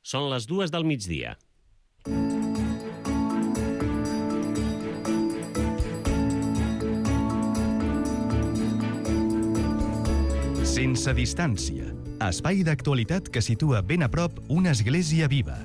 Són les 2 del migdia. Sense distància. Espai d'actualitat que situa ben a prop una església viva.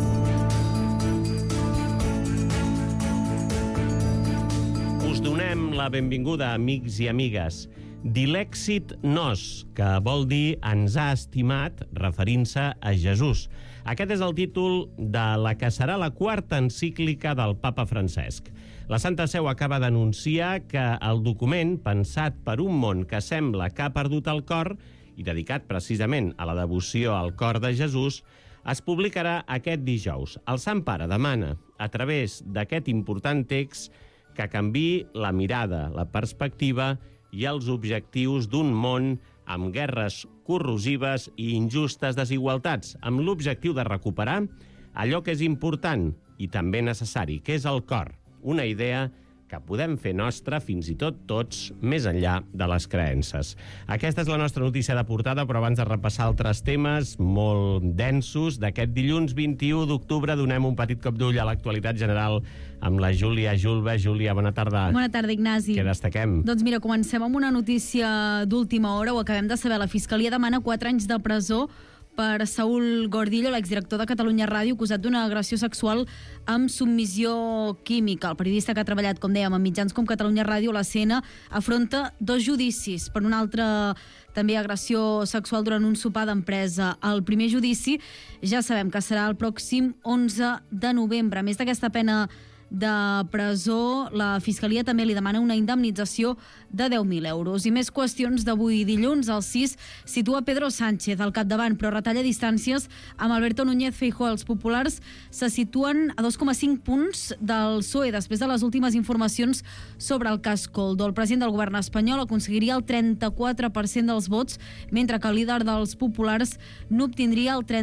Us donem la benvinguda, amics i amigues. Dilexit nos, que vol dir ens ha estimat, referint-se a Jesús. Aquest és el títol de la que serà la quarta encíclica del papa Francesc. La Santa Seu acaba d'anunciar que el document, pensat per un món que sembla que ha perdut el cor i dedicat precisament a la devoció al cor de Jesús, es publicarà aquest dijous. El Sant Pare demana, a través d'aquest important text, que canviï la mirada, la perspectiva i els objectius d'un món amb guerres corrosives i injustes desigualtats, amb l'objectiu de recuperar allò que és important i també necessari, que és el cor. Una idea que podem fer nostra, fins i tot tots, més enllà de les creences. Aquesta és la nostra notícia de portada, però abans de repassar altres temes molt densos d'aquest dilluns 21 d'octubre, donem un petit cop d'ull a l'actualitat general amb la Júlia Julve. Júlia, bona tarda. Bona tarda, Ignasi. Què destaquem? Doncs mira, comencem amb una notícia d'última hora, ho acabem de saber. La Fiscalia demana 4 anys de presó per Saúl Gordillo, l'exdirector de Catalunya Ràdio, acusat d'una agressió sexual amb submissió química. El periodista que ha treballat, com dèiem, en mitjans com Catalunya Ràdio, la CNN, afronta 2 judicis per una altra també agressió sexual durant un sopar d'empresa. El primer judici ja sabem que serà el pròxim 11 de novembre. A més d'aquesta pena de presó, la Fiscalia també li demana una indemnització de 10.000 euros. I més qüestions d'avui dilluns. El CIS situa Pedro Sánchez al capdavant, però retalla distàncies amb Alberto Núñez Feijóo. Els populars se situen a 2,5 punts del PSOE després de les últimes informacions sobre el cas Koldo. El president del govern espanyol aconseguiria el 34% dels vots, mentre que el líder dels populars n'obtindria el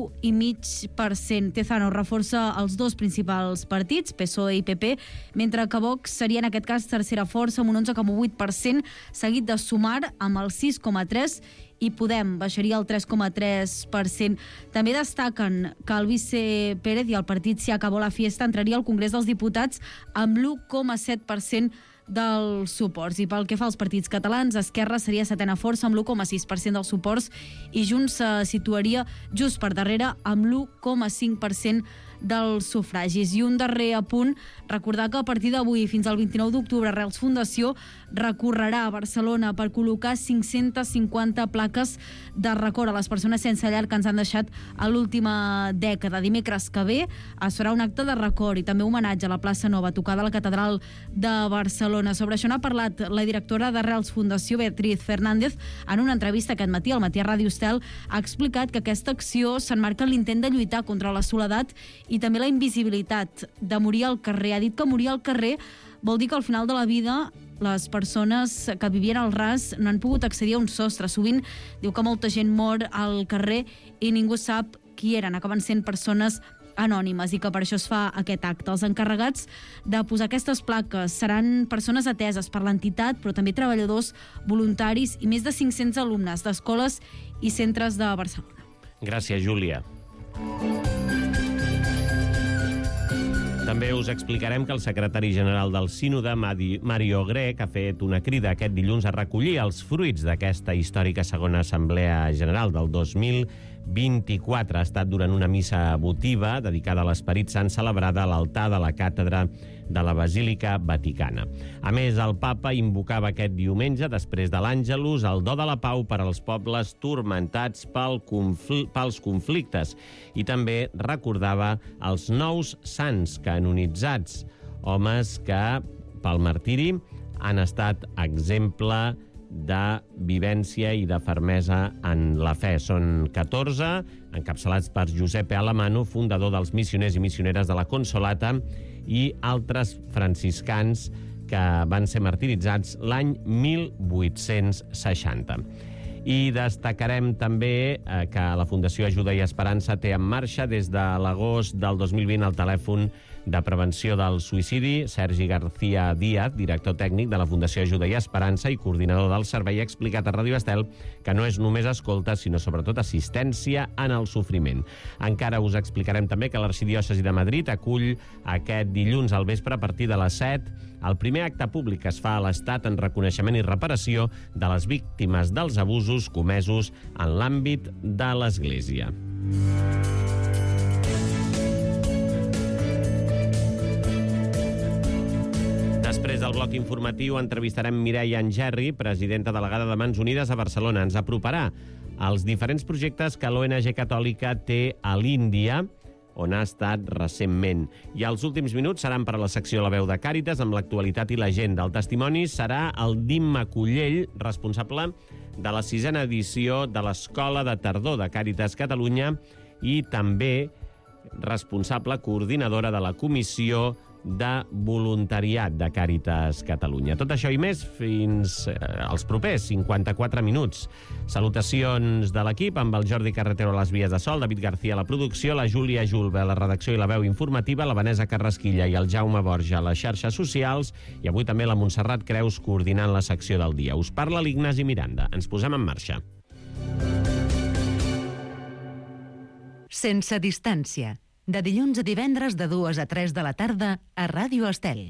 31,5%. Tezano reforça els 2 principals partits, PSOE i PP, mentre que Vox seria en aquest cas tercera força amb un 11,8%, seguit de Sumar amb el 6,3% i Podem baixaria el 3,3%. També destaquen que el vice Pérez i el partit Si Acabó la Fiesta entraria al Congrés dels Diputats amb l'1,7% dels suports. I pel que fa als partits catalans, Esquerra seria setena força amb l'1,6% dels suports i Junts se situaria just per darrere amb l'1,5% dels sufragis. I un darrer apunt, recordar que a partir d'avui fins al 29 d'octubre Arrels Fundació recorrerà a Barcelona per col·locar 550 plaques de record a les persones sense llar que ens han deixat a l'última dècada. Dimecres que ve es farà un acte de record i també homenatge a la plaça Nova, tocada a la catedral de Barcelona. Sobre això n'ha parlat la directora d'Arrels Fundació, Beatriz Fernández, en una entrevista aquest matí al Matí a Ràdio Estel. Ha explicat que aquesta acció s'emmarca en l'intent de lluitar contra la soledat i també la invisibilitat, de morir al carrer. Ha dit que morir al carrer vol dir que al final de la vida les persones que vivien al ras no han pogut accedir a un sostre. Sovint diu que molta gent mor al carrer i ningú sap qui eren. Acaben sent persones anònimes i que per això es fa aquest acte. Els encarregats de posar aquestes plaques seran persones ateses per l'entitat, però també treballadors, voluntaris i més de 500 alumnes d'escoles i centres de Barcelona. Gràcies, Júlia. També us explicarem que el secretari general del Sínode, Mario Grech, ha fet una crida aquest dilluns a recollir els fruits d'aquesta històrica segona assemblea general del 2024. Ha estat durant una missa votiva dedicada a l'Esperit Sant celebrada a l'altar de la càtedra de la Basílica Vaticana. A més, el papa invocava aquest diumenge, després de l'Àngelus, el do de la pau per als pobles turmentats pels conflictes i també recordava els nous sants canonitzats, homes que, pel martiri, han estat exemple de vivència i de fermesa en la fe. Són 14, encapçalats per Giuseppe Alamano, fundador dels missioners i missioneres de la Consolata, i altres franciscans que van ser martiritzats l'any 1860. I destacarem també que la Fundació Ajuda i Esperança té en marxa des de l'agost del 2020 el telèfon de prevenció del suïcidi. Sergi García Díaz, director tècnic de la Fundació Ajuda i Esperança i coordinador del servei, ha explicat a Ràdio Estel que no és només escolta, sinó sobretot assistència en el sofriment. Encara us explicarem també que l'Arxidiòcesi de Madrid acull aquest dilluns al vespre a partir de les 7 el primer acte públic que es fa a l'Estat en reconeixement i reparació de les víctimes dels abusos comesos en l'àmbit de l'Església. Després del bloc informatiu entrevistarem Mireia Angerri, presidenta delegada de Mans Unides a Barcelona. Ens aproparà als diferents projectes que l'ONG catòlica té a l'Índia, on ha estat recentment. I els últims minuts seran per a la secció La veu de Càritas, amb l'actualitat i l'agenda. El testimoni serà el d'Imma Cullell, responsable de la 6a edició de l'Escola de Tardor de Càritas Catalunya i també responsable coordinadora de la Comissió de Voluntariat de Càritas Catalunya. Tot això i més fins als propers 54 minuts. Salutacions de l'equip amb el Jordi Carretero a les vies de sol, David García a la producció, la Júlia Julve a la redacció i la veu informativa, la Vanessa Carrasquilla i el Jaume Borja a les xarxes socials i avui també la Montserrat Creus coordinant la secció del dia. Us parla l'Ignasi Miranda. Ens posem en marxa. Sense distància. De dilluns a divendres de 2 a 3 de la tarda a Ràdio Estel.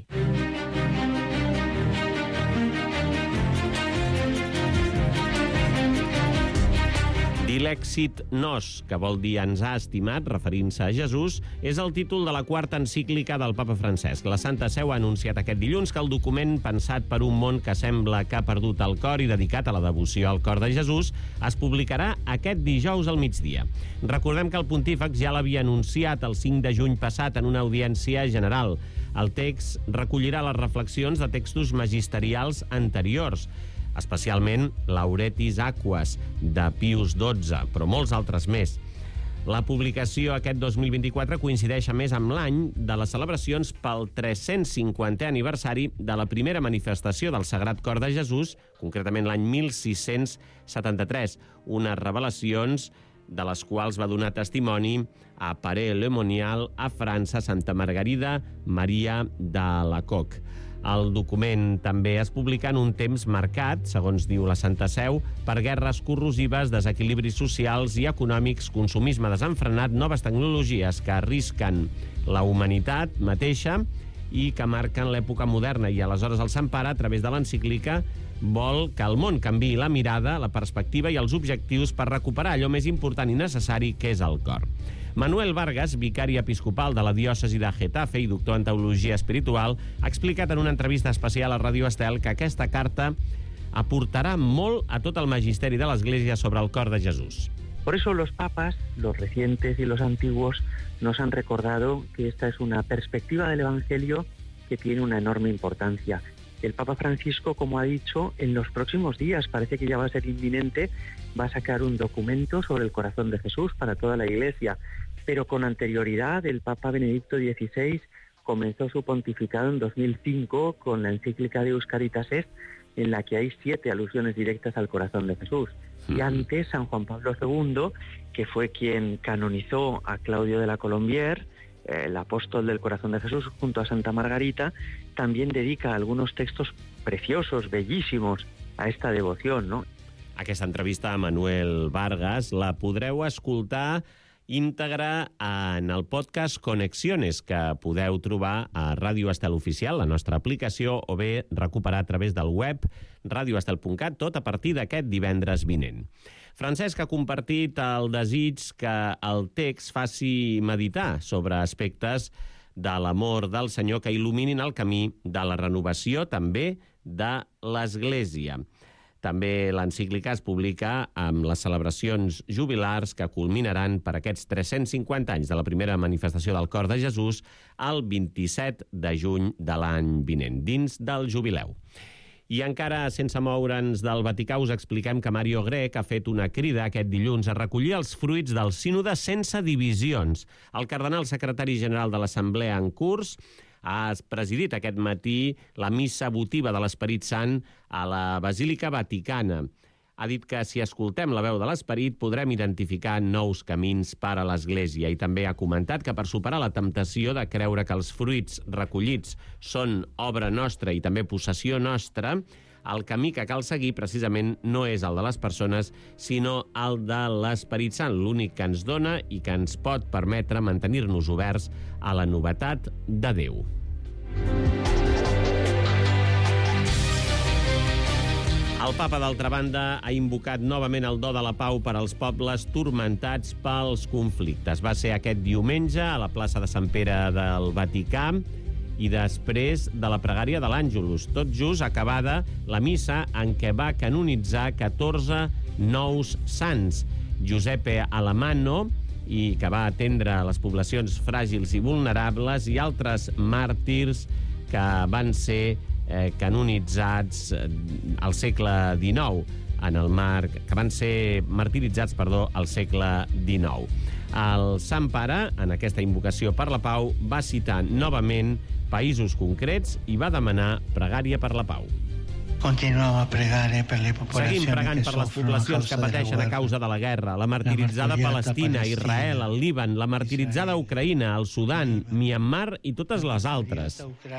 Dilexit nos, que vol dir ens ha estimat, referint-se a Jesús, és el títol de la 4a encíclica del papa Francesc. La Santa Seu ha anunciat aquest dilluns que el document, pensat per un món que sembla que ha perdut el cor i dedicat a la devoció al cor de Jesús, es publicarà aquest dijous al migdia. Recordem que el pontífex ja l'havia anunciat el 5 de juny passat en una audiència general. El text recollirà les reflexions de textos magisterials anteriors, especialment Lauretis Aquas, de Pius XII, però molts altres més. La publicació aquest 2024 coincideix a més amb l'any de les celebracions pel 350è aniversari de la primera manifestació del Sagrat Cor de Jesús, concretament l'any 1673, unes revelacions de les quals va donar testimoni a Paré-le-Monial, a França, Santa Margarida Maria d'Alacoque. El document també es publica en un temps marcat, segons diu la Santa Seu, per guerres corrosives, desequilibris socials i econòmics, consumisme desenfrenat, noves tecnologies que arrisquen la humanitat mateixa i que marquen l'època moderna. I aleshores el Sant Pare, a través de l'encíclica, vol que el món canviï la mirada, la perspectiva i els objectius per recuperar allò més important i necessari que és el cor. Manuel Vargas, vicari episcopal de la diòcesi de Getafe i doctor en teologia espiritual, ha explicat en una entrevista especial a Ràdio Estel que aquesta carta aportarà molt a tot el magisteri de l'Església sobre el cor de Jesús. Por eso los papas, los recientes y los antiguos, nos han recordado que esta es una perspectiva del Evangelio que tiene una enorme importancia. El Papa Francisco, como ha dicho, en los próximos días, parece que ya va a ser inminente, va a sacar un documento sobre el corazón de Jesús para toda la Iglesia. Pero con anterioridad, el Papa Benedicto XVI comenzó su pontificado en 2005 con la encíclica Deus Caritas Est, en la que hay 7 alusiones directas al corazón de Jesús. Y antes, San Juan Pablo II, que fue quien canonizó a Claudio de la Colombière, el apóstol del corazón de Jesús, junto a Santa Margarita, también dedica algunos textos preciosos, bellísimos, a esta devoción, ¿no? Aquesta entrevista a Manuel Vargas la podreu escoltar íntegra en el podcast Conexiones, que podeu trobar a Ràdio Estel Oficial, la nostra aplicació, o bé recuperar a través del web radioestel.cat, tot a partir d'aquest divendres vinent. Francesc ha compartit el desig que el text faci meditar sobre aspectes de l'amor del Senyor que il·luminin el camí de la renovació també de l'Església. També l'encíclica es publica amb les celebracions jubilars que culminaran per aquests 350 anys de la primera manifestació del Cor de Jesús el 27 de juny de l'any vinent, dins del jubileu. I encara sense moure'ns del Vaticà us expliquem que Mario Grech ha fet una crida aquest dilluns a recollir els fruits del sínode sense divisions. El cardenal secretari general de l'Assemblea en curs ha presidit aquest matí la missa votiva de l'Esperit Sant a la Basílica Vaticana. ha dit que si escoltem la veu de l'esperit podrem identificar nous camins per a l'Església i també ha comentat que per superar la temptació de creure que els fruits recollits són obra nostra i també possessió nostra, el camí que cal seguir precisament no és el de les persones, sinó el de l'Esperit Sant, l'únic que ens dona i que ens pot permetre mantenir-nos oberts a la novetat de Déu. El papa, d'altra banda, ha invocat novament el do de la pau per als pobles turmentats pels conflictes. Va ser aquest diumenge a la plaça de Sant Pere del Vaticà i després de la pregària de l'Àngelus, tot just acabada la missa en què va canonitzar 14 nous sants. Giuseppe Alamano, i que va atendre les poblacions fràgils i vulnerables, i altres màrtirs que van ser canonitzats al segle XIX, que van ser martiritzats, al segle XIX. El Sant Pare, en aquesta invocació per la pau, va citar novament països concrets i va demanar pregària per la pau. Seguim pregant per les poblacions que pateixen a causa de la guerra, la martiritzada Palestina, Israel, el Líban, la martiritzada Ucraïna, el Sudan, Myanmar i totes les altres.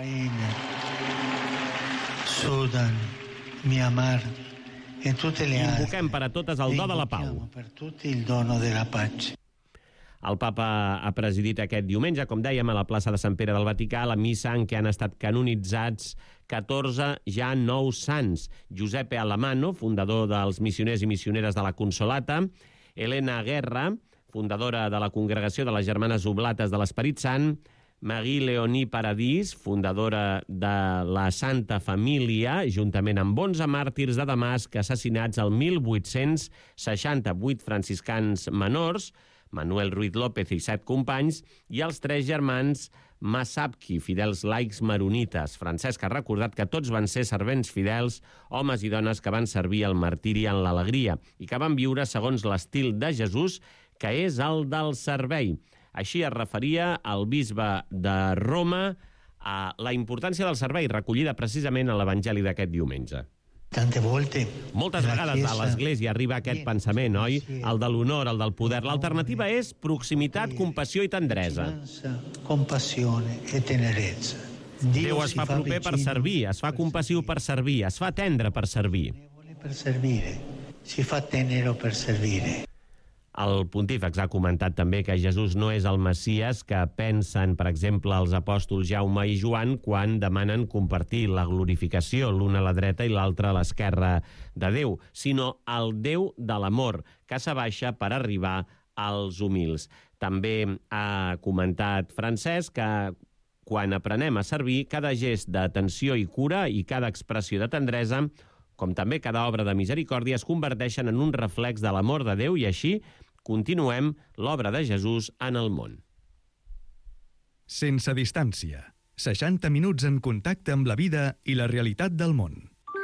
Sudan, Myanmar e tutte le altre. Invoquem per a totes el do de la pau. Per tutti il dono della pace. El papa ha presidit aquest diumenge, com dèiem, a la plaça de Sant Pere del Vaticà, la missa en què han estat canonitzats 14 ja nous sants. Giuseppe Alamano, fundador dels Missioners i Missioneres de la Consolata, Elena Guerra, fundadora de la Congregació de les Germanes Oblates de l'Esperit Sant, Marie-Léonie Paradís, fundadora de la Santa Família, juntament amb 11 màrtirs de Damasc assassinats el 1868 franciscans menors, Manuel Ruiz López i 7 companys, i els 3 germans Masabki, fidels laics maronites. Francesc ha recordat que tots van ser servents fidels, homes i dones que van servir el martiri en l'alegria i que van viure segons l'estil de Jesús, que és el del servei. Així es referia el bisbe de Roma a la importància del servei, recollida precisament a l'Evangeli d'aquest diumenge. Moltes vegades a l'Església arriba aquest pensament, oi? El de l'honor, el del poder. L'alternativa és proximitat, compassió i tendresa. Déu es fa proper per servir, es fa compassiu per servir, es fa tendre per servir. Si fa tenero per servire. El pontífex ha comentat també que Jesús no és el Messies que pensen, per exemple, els apòstols Jaume i Joan quan demanen compartir la glorificació, l'un a la dreta i l'altre a l'esquerra de Déu, sinó el Déu de l'amor, que s'abaixa per arribar als humils. També ha comentat Francesc que quan aprenem a servir, cada gest d'atenció i cura i cada expressió de tendresa, com també cada obra de misericòrdia, es converteixen en un reflex de l'amor de Déu i així continuem l'obra de Jesús en el món. Sense distància. 60 minuts en contacte amb la vida i la realitat del món.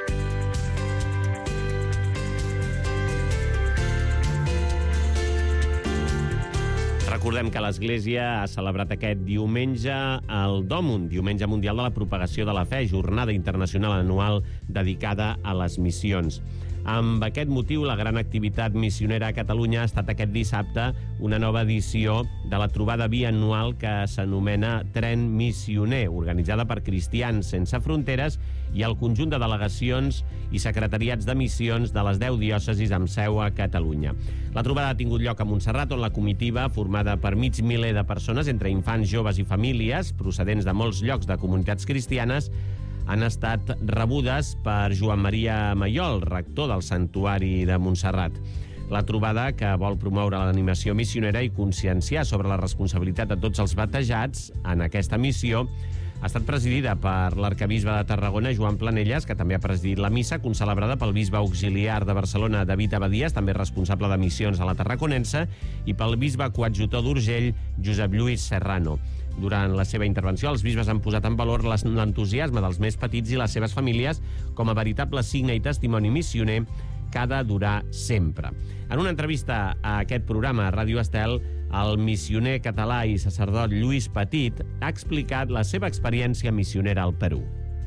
Recordem que l'Església ha celebrat aquest diumenge el DOMUN, Diumenge Mundial de la Propagació de la Fe, jornada internacional anual dedicada a les missions. Amb aquest motiu, la gran activitat missionera a Catalunya ha estat aquest dissabte una nova edició de la trobada bianual que s'anomena Tren Missioner, organitzada per Cristians Sense Fronteres i el conjunt de delegacions i secretariats de missions de les 10 diòcesis amb seu a Catalunya. La trobada ha tingut lloc a Montserrat, on la comitiva, formada per mig miler de persones, entre infants, joves i famílies, procedents de molts llocs de comunitats cristianes, han estat rebudes per Joan Maria Mayol, rector del Santuari de Montserrat. La trobada, que vol promoure l'animació missionera i conscienciar sobre la responsabilitat de tots els batejats en aquesta missió, ha estat presidida per l'arcabisbe de Tarragona, Joan Planelles, que també ha presidit la missa, concelebrada pel bisbe auxiliar de Barcelona, David Abadies, també responsable de missions a la Tarraconense, i pel bisbe coadjutor d'Urgell, Josep Lluís Serrano. Durant la seva intervenció, els bisbes han posat en valor l'entusiasme dels més petits i les seves famílies com a veritable signe i testimoni missioner que ha de durar sempre. En una entrevista a aquest programa a Ràdio Estel, el missioner català i sacerdot Lluís Petit ha explicat la seva experiència missionera al Perú.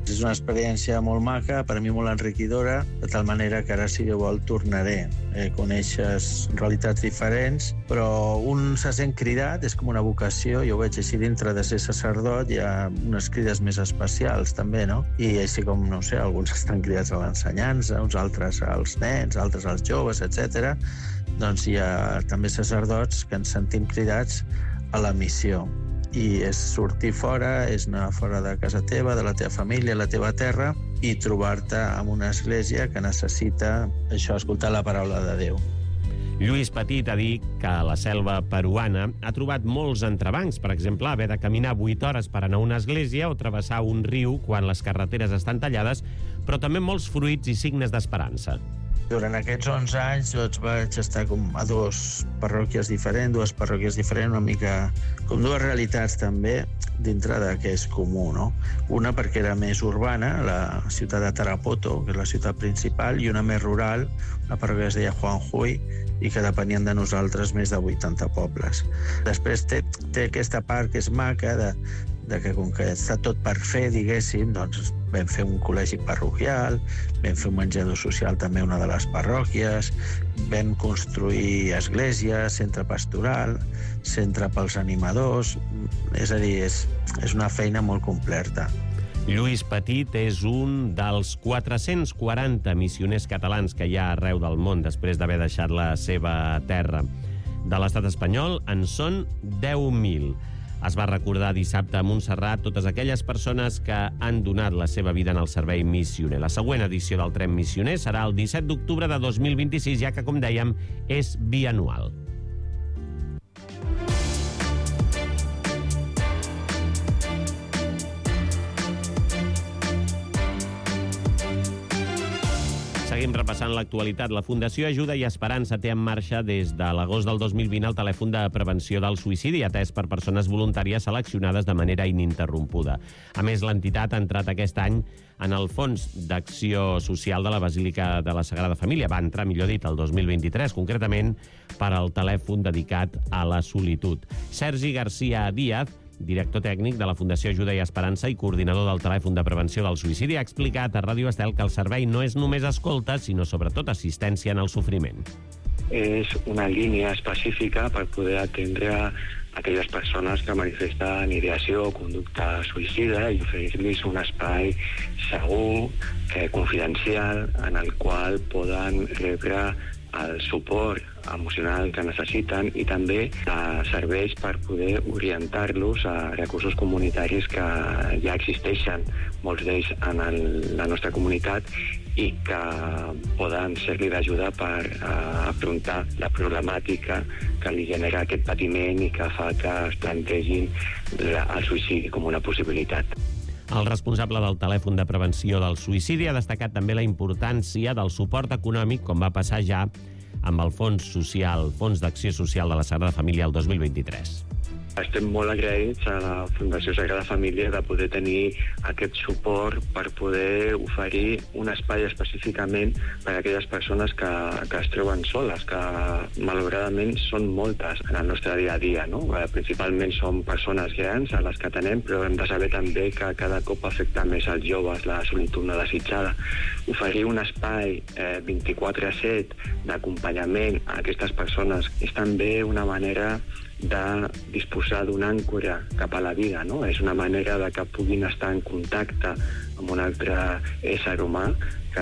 És una experiència molt maca, per a mi molt enriquidora, de tal manera que ara, si Déu vol, tornaré. Coneixes realitats diferents, però un se sent cridat, és com una vocació, jo ho veig així, dintre de ser sacerdot hi ha unes crides més especials també, no? I així com, no sé, alguns estan cridats a l'ensenyança, uns altres als nens, altres als joves, etc. Doncs hi ha també sacerdots que ens sentim cridats a la missió. I és sortir fora, és anar fora de casa teva, de la teva família, la teva terra, i trobar-te en una església que necessita això, escoltar la paraula de Déu. Lluís Petit ha dit que la selva peruana ha trobat molts entrebancs, per exemple, haver de caminar 8 hores per anar a una església o travessar un riu quan les carreteres estan tallades, però també molts fruits i signes d'esperança. Durant aquests 11 anys vaig estar com a dues parròquies diferents, una mica com dues realitats també dintre de què és comú, no? Una perquè era més urbana, la ciutat de Tarapoto, que és la ciutat principal, i una més rural, una parròquia que es deia Juanjuy, i que depenien de nosaltres més de 80 pobles. Després té aquesta part que és maca, de que com que està tot per fer, diguéssim, doncs vam fer un col·legi parroquial, vam fer un menjador social també a una de les parròquies, vam construir esglésies, centre pastoral, centre pels animadors, és a dir, és una feina molt completa. Lluís Petit és un dels 440 missioners catalans que hi ha arreu del món després d'haver deixat la seva terra. De l'estat espanyol en són 10.000. Es va recordar dissabte a Montserrat totes aquelles persones que han donat la seva vida en el servei missioner. La següent edició del Tren Missioner serà el 17 d'octubre de 2026, ja que, com dèiem, és bianual. Seguim repassant l'actualitat. La Fundació Ajuda i Esperança té en marxa des de l'agost del 2020 el telèfon de prevenció del suïcidi, atès per persones voluntàries seleccionades de manera ininterrompuda. A més, l'entitat ha entrat aquest any en el Fons d'Acció Social de la Basílica de la Sagrada Família. Va entrar, millor dit, el 2023, concretament per al telèfon dedicat a la solitud. Sergi García Díaz, director tècnic de la Fundació Ajuda i Esperança i coordinador del telèfon de prevenció del suïcidi, ha explicat a Ràdio Estel que el servei no és només escolta, sinó sobretot assistència en el sofriment. És una línia específica per poder atendre aquelles persones que manifesten ideació o conducta suïcida i oferir-los un espai segur, confidencial, en el qual poden rebre el suport emocional que necessiten i també serveix per poder orientar-los a recursos comunitaris que ja existeixen, molts d'ells en la nostra comunitat, i que poden ser-li d'ajuda per afrontar la problemàtica que li genera aquest patiment i que fa que es plantegin el suïcidi com una possibilitat. El responsable del telèfon de prevenció del suïcidi ha destacat també la importància del suport econòmic, com va passar ja amb el Fons d'Acció Social de la Sagrada Família el 2023. Estem molt agraïts a la Fundació Sagrada Família de poder tenir aquest suport per poder oferir un espai específicament per a aquelles persones que es troben soles, que malauradament són moltes en el nostre dia a dia, no? Principalment són persones grans a les que atenem, però hem de saber també que cada cop afecta més als joves la solitud no desitjada. Oferir un espai 24/7 d'acompanyament a aquestes persones és també una manera de disposar d'una àncora cap a la vida, no? És una manera de que puguin estar en contacte amb un altre ésser humà que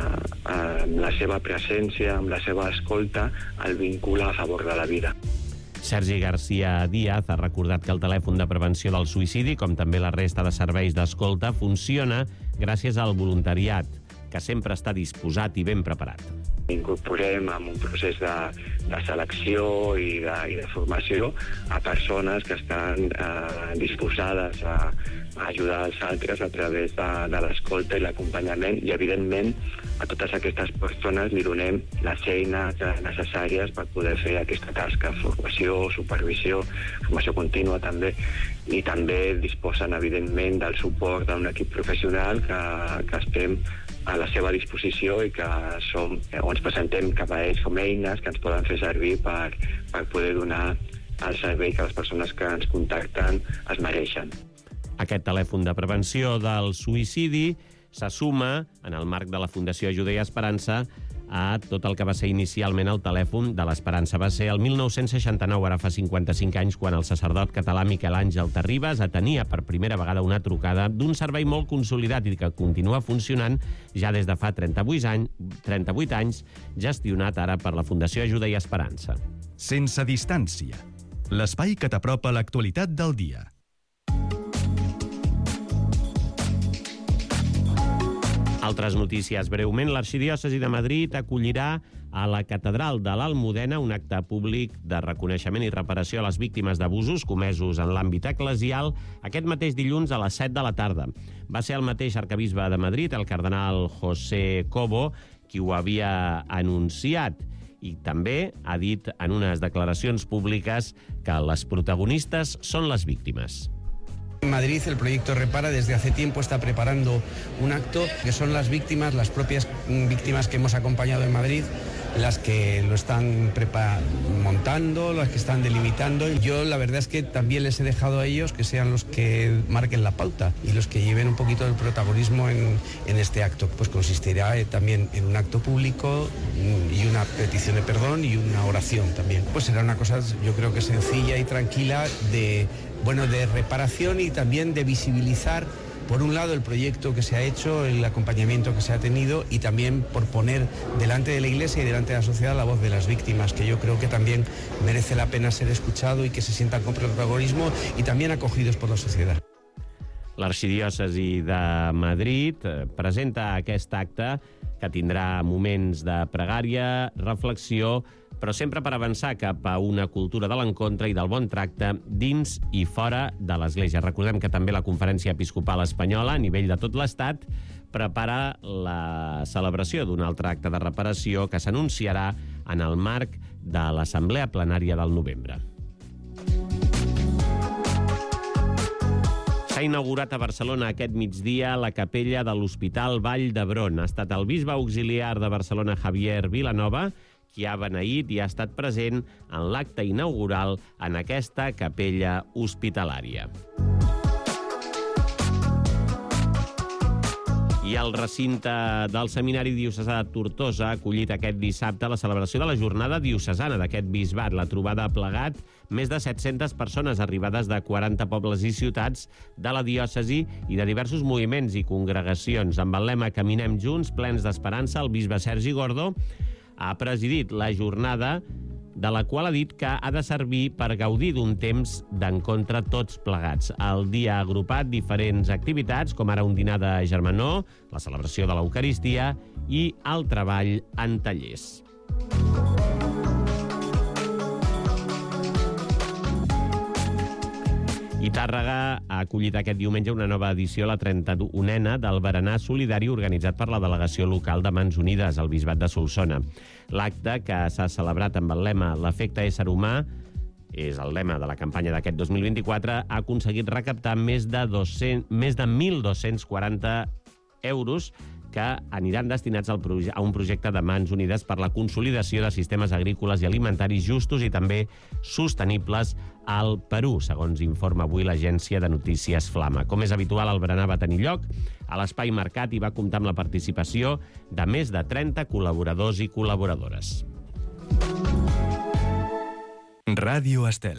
amb la seva presència, amb la seva escolta, el vincula a favor de la vida. Sergi García Díaz ha recordat que el telèfon de prevenció del suïcidi, com també la resta de serveis d'escolta, funciona gràcies al voluntariat, que sempre està disposat i ben preparat. Incorporem en un procés de selecció i de formació a persones que estan disposades a ajudar els altres a través de l'escolta i l'acompanyament, i evidentment a totes aquestes persones li donem les eines necessàries per poder fer aquesta tasca, formació, supervisió, formació contínua també, i també disposen evidentment del suport d'un equip professional que estem a la seva disposició i que ens presentem cap a ells com eines que ens poden fer servir per poder donar el servei que les persones que ens contacten es mereixen. Aquest telèfon de prevenció del suïcidi se suma, en el marc de la Fundació Ajuda i Esperança, a tot el que va ser inicialment el telèfon de l'Esperança. Va ser el 1969, ara fa 55 anys, quan el sacerdot català Miquel Àngel Terribas atenia per primera vegada una trucada d'un servei molt consolidat i que continua funcionant ja des de fa 38 anys, gestionat ara per la Fundació Ajuda i Esperança. Sense distància. L'espai que t'apropa l'actualitat del dia. Altres notícies. Breument, l'Arxidiòcesi de Madrid acollirà a la Catedral de l'Almudena un acte públic de reconeixement i reparació a les víctimes d'abusos comesos en l'àmbit eclesial aquest mateix dilluns a les 7 de la tarda. Va ser el mateix arquebisbe de Madrid, el cardenal José Cobo, qui ho havia anunciat i també ha dit en unes declaracions públiques que les protagonistes són les víctimes. En Madrid el proyecto Repara desde hace tiempo está preparando un acto que son las víctimas, las propias víctimas que hemos acompañado en Madrid, las que lo están montando, las que están delimitando. Yo la verdad es que también les he dejado a ellos que sean los que marquen la pauta y los que lleven un poquito el protagonismo en este acto. Pues consistirá también en un acto público y una petición de perdón y una oración también. Pues será una cosa, yo creo que sencilla y tranquila de reparación y también de visibilizar, por un lado, el proyecto que se ha hecho, el acompañamiento que se ha tenido y también por poner delante de la Iglesia y delante de la sociedad la voz de las víctimas, que yo creo que también merece la pena ser escuchado y que se sientan con protagonismo y también acogidos por la sociedad. L'Arxidiòcesi de Madrid presenta aquest acte que tindrà moments de pregària, reflexió, però sempre per avançar cap a una cultura de l'encontre i del bon tracte dins i fora de l'Església. Recordem que també la Conferència Episcopal Espanyola, a nivell de tot l'Estat, prepara la celebració d'un altre acte de reparació que s'anunciarà en el marc de l'Assemblea Plenària del novembre. S'ha inaugurat a Barcelona aquest migdia la capella de l'Hospital Vall d'Hebron. Ha estat el bisbe auxiliar de Barcelona, Javier Vilanova, qui ha beneït i ha estat present en l'acte inaugural en aquesta capella hospitalària. I el recinte del Seminari Diocesà de Tortosa ha acollit aquest dissabte la celebració de la jornada diocesana d'aquest bisbat. La trobada ha plegat més de 700 persones arribades de 40 pobles i ciutats de la diòcesi i de diversos moviments i congregacions. Amb el lema Caminem junts, plens d'esperança, el bisbe Sergi Gordo ha presidit la jornada, de la qual ha dit que ha de servir per gaudir d'un temps d'encontre tots plegats. El dia ha agrupat diferents activitats, com ara un dinar de germanor, la celebració de l'Eucaristia i el treball en tallers. I Tàrrega ha acollit aquest diumenge una nova edició, la 31a, del Berenar Solidari organitzat per la delegació local de Mans Unides, al Bisbat de Solsona. L'acte, que s'ha celebrat amb el lema «L'efecte ésser humà», és el lema de la campanya d'aquest 2024, ha aconseguit recaptar més de 1.240 euros que aniran destinats a un projecte de Mans Unides per la consolidació de sistemes agrícoles i alimentaris justos i també sostenibles al Perú, segons informa avui l'agència de notícies Flama. Com és habitual, el berenar va tenir lloc a l'Espai Mercat i va comptar amb la participació de més de 30 col·laboradors i col·laboradores. Ràdio Estel.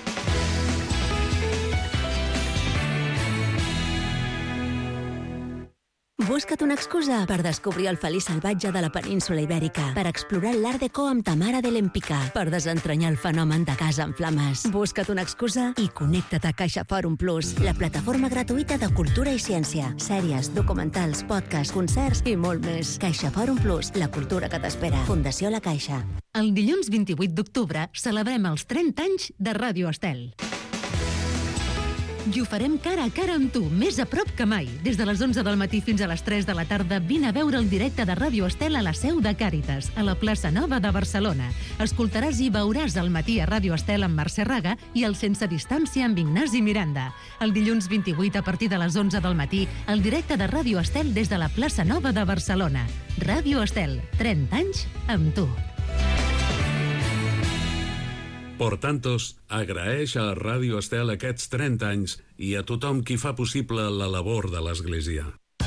Busca't una excusa per descobrir el feliç salvatge de la península Ibèrica, per explorar l'Art Deco amb Tamara de l'Empicà, per desentranyar el fenomen de Casa en Flames. Busca't una excusa i connecta't a CaixaForum Plus, la plataforma gratuïta de cultura i ciència, sèries, documentals, podcasts, concerts i molt més. CaixaForum Plus, la cultura que t'espera. Fundació La Caixa. El dilluns 28 d'octubre celebrem els 30 anys de Ràdio Estel. I ho farem cara a cara amb tu, més a prop que mai. Des de les 11 del matí fins a les 3 de la tarda, vine a veure el directe de Ràdio Estel a la seu de Càritas, a la plaça Nova de Barcelona. Escoltaràs i veuràs el matí a Ràdio Estel amb Mercè Raga i el Sense Distància amb Ignasi Miranda. El dilluns 28, a partir de les 11 del matí, el directe de Ràdio Estel des de la plaça Nova de Barcelona. Ràdio Estel, 30 anys amb tu. Por tantos, agraeix a Ràdio Estel aquests 30 anys i a tothom qui fa possible la labor de l'Església.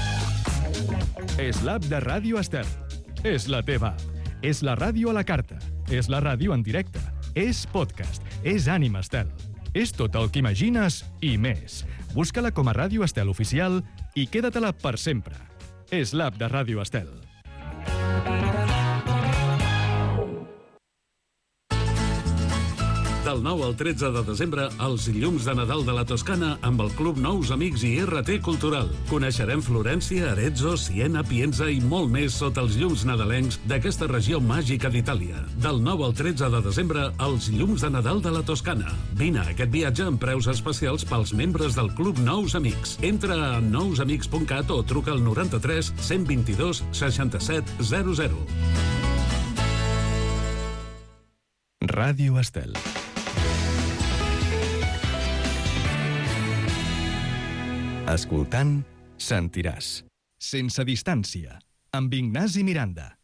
És l'app de Ràdio Estel. És la teva app. És la ràdio a la carta. És la ràdio en directe. És podcast. És Ànima Estel. És tot el que imagines i més. Busca-la com a Ràdio Estel Oficial i queda-te-la per sempre. És l'app de Ràdio Estel. Del 9 al 13 de desembre, els llums de Nadal de la Toscana amb el Club Nous Amics i RT Cultural. Coneixerem Florència, Arezzo, Siena, Pienza i molt més sota els llums nadalencs d'aquesta regió màgica d'Itàlia. Del 9 al 13 de desembre, els llums de Nadal de la Toscana. Vine a aquest viatge amb preus especials pels membres del Club Nous Amics. Entra a nousamics.cat o truca al 93 122 67 00. Ràdio Estel. Escoltant, sentiràs. Sense distància, amb Ignasi Miranda.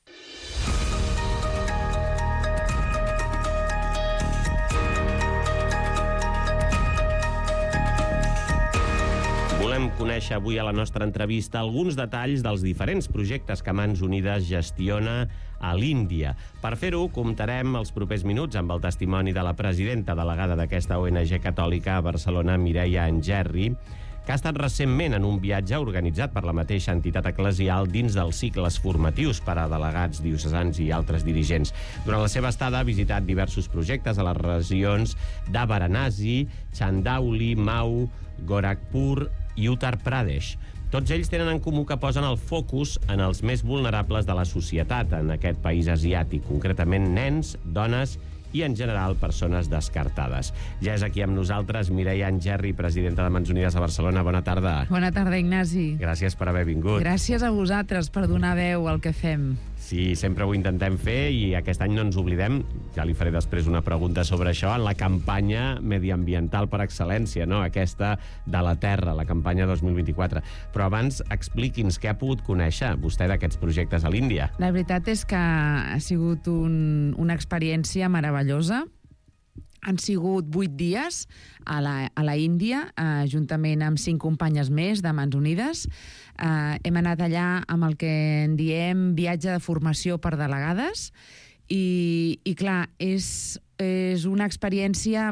Volem conèixer avui a la nostra entrevista alguns detalls dels diferents projectes que Mans Unides gestiona a l'Índia. Per fer-ho, comptarem els propers minuts amb el testimoni de la presidenta delegada d'aquesta ONG catòlica a Barcelona, Mireia Engerri, que ha estat recentment en un viatge organitzat per la mateixa entitat eclesial dins dels cicles formatius per a delegats diocesans i altres dirigents. Durant la seva estada ha visitat diversos projectes a les regions de Varanasi, Chandauli, Mau, Gorakhpur i Uttar Pradesh. Tots ells tenen en comú que posen el focus en els més vulnerables de la societat en aquest país asiàtic, concretament nens, dones i, en general, persones descartades. Ja és aquí amb nosaltres Mireia Engerri, presidenta de Mans Unides a Barcelona. Bona tarda. Bona tarda, Ignasi. Gràcies per haver vingut. Gràcies a vosaltres per donar veu al que fem. Sí, sempre ho intentem fer i aquest any no ens oblidem, ja li faré després una pregunta sobre això, en la campanya mediambiental per excel·lència, no? Aquesta de la Terra, la campanya 2024. Però abans expliqui'ns què ha pogut conèixer vostè d'aquests projectes a l'Índia. La veritat és que ha sigut una experiència meravellosa. Han sigut 8 dies a la Índia, juntament amb 5 companyes més de Mans Unides. Hem anat allà amb el que en diem viatge de formació per delegades i clar, és una experiència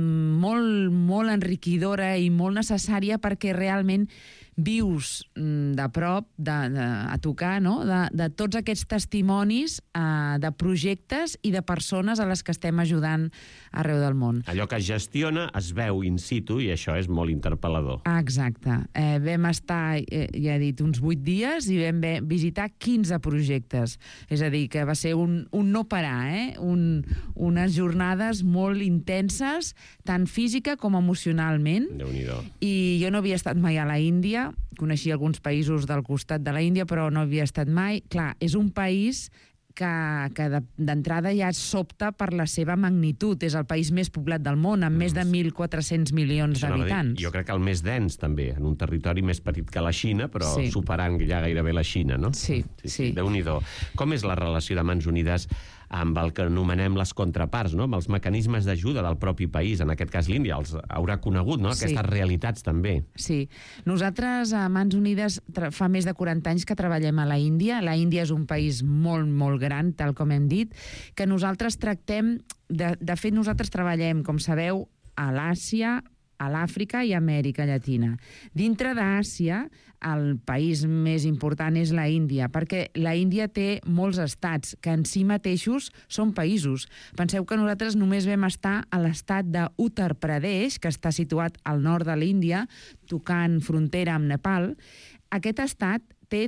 molt enriquidora i molt necessària perquè realment vius de prop, a tocar, no? de tots aquests testimonis de projectes i de persones a les que estem ajudant arreu del món. Allò que es gestiona es veu in situ i això és molt interpel·lador. Exacte. Vam estar, ja he dit, uns 8 dies i vam visitar 15 projectes. És a dir, que va ser un no parar, unes jornades molt intenses, tant física com emocionalment. Déu-n'hi-do. I jo no havia estat mai a la Índia, coneixia alguns països del costat de la Índia, però no havia estat mai. Clar, és un país que d'entrada ja sobta per la seva magnitud. És el país més poblat del món, amb més de 1.400 milions d'habitants. Jo crec que el més dens, també, en un territori més petit que la Xina, però superant ja gairebé la Xina, no? Sí. Déu-n'hi-do. Com és la relació de Mans Unides amb el que anomenem les contraparts, no? Amb els mecanismes d'ajuda del propi país, en aquest cas l'Índia, els haurà conegut, no? Aquestes realitats també. Sí. Nosaltres a Mans Unides fa més de 40 anys que treballem a la Índia. La Índia és un país molt gran, tal com hem dit, que nosaltres tractem... De fet, nosaltres treballem, com sabeu, a l'Àsia, a l'Àfrica i a Amèrica Llatina. Dintre d'Àsia, el país més important és la Índia, perquè la Índia té molts estats que en si mateixos són països. Penseu que nosaltres només vam estar a l'estat de Uttar Pradesh, que està situat al nord de l'Índia, tocant frontera amb Nepal. Aquest estat té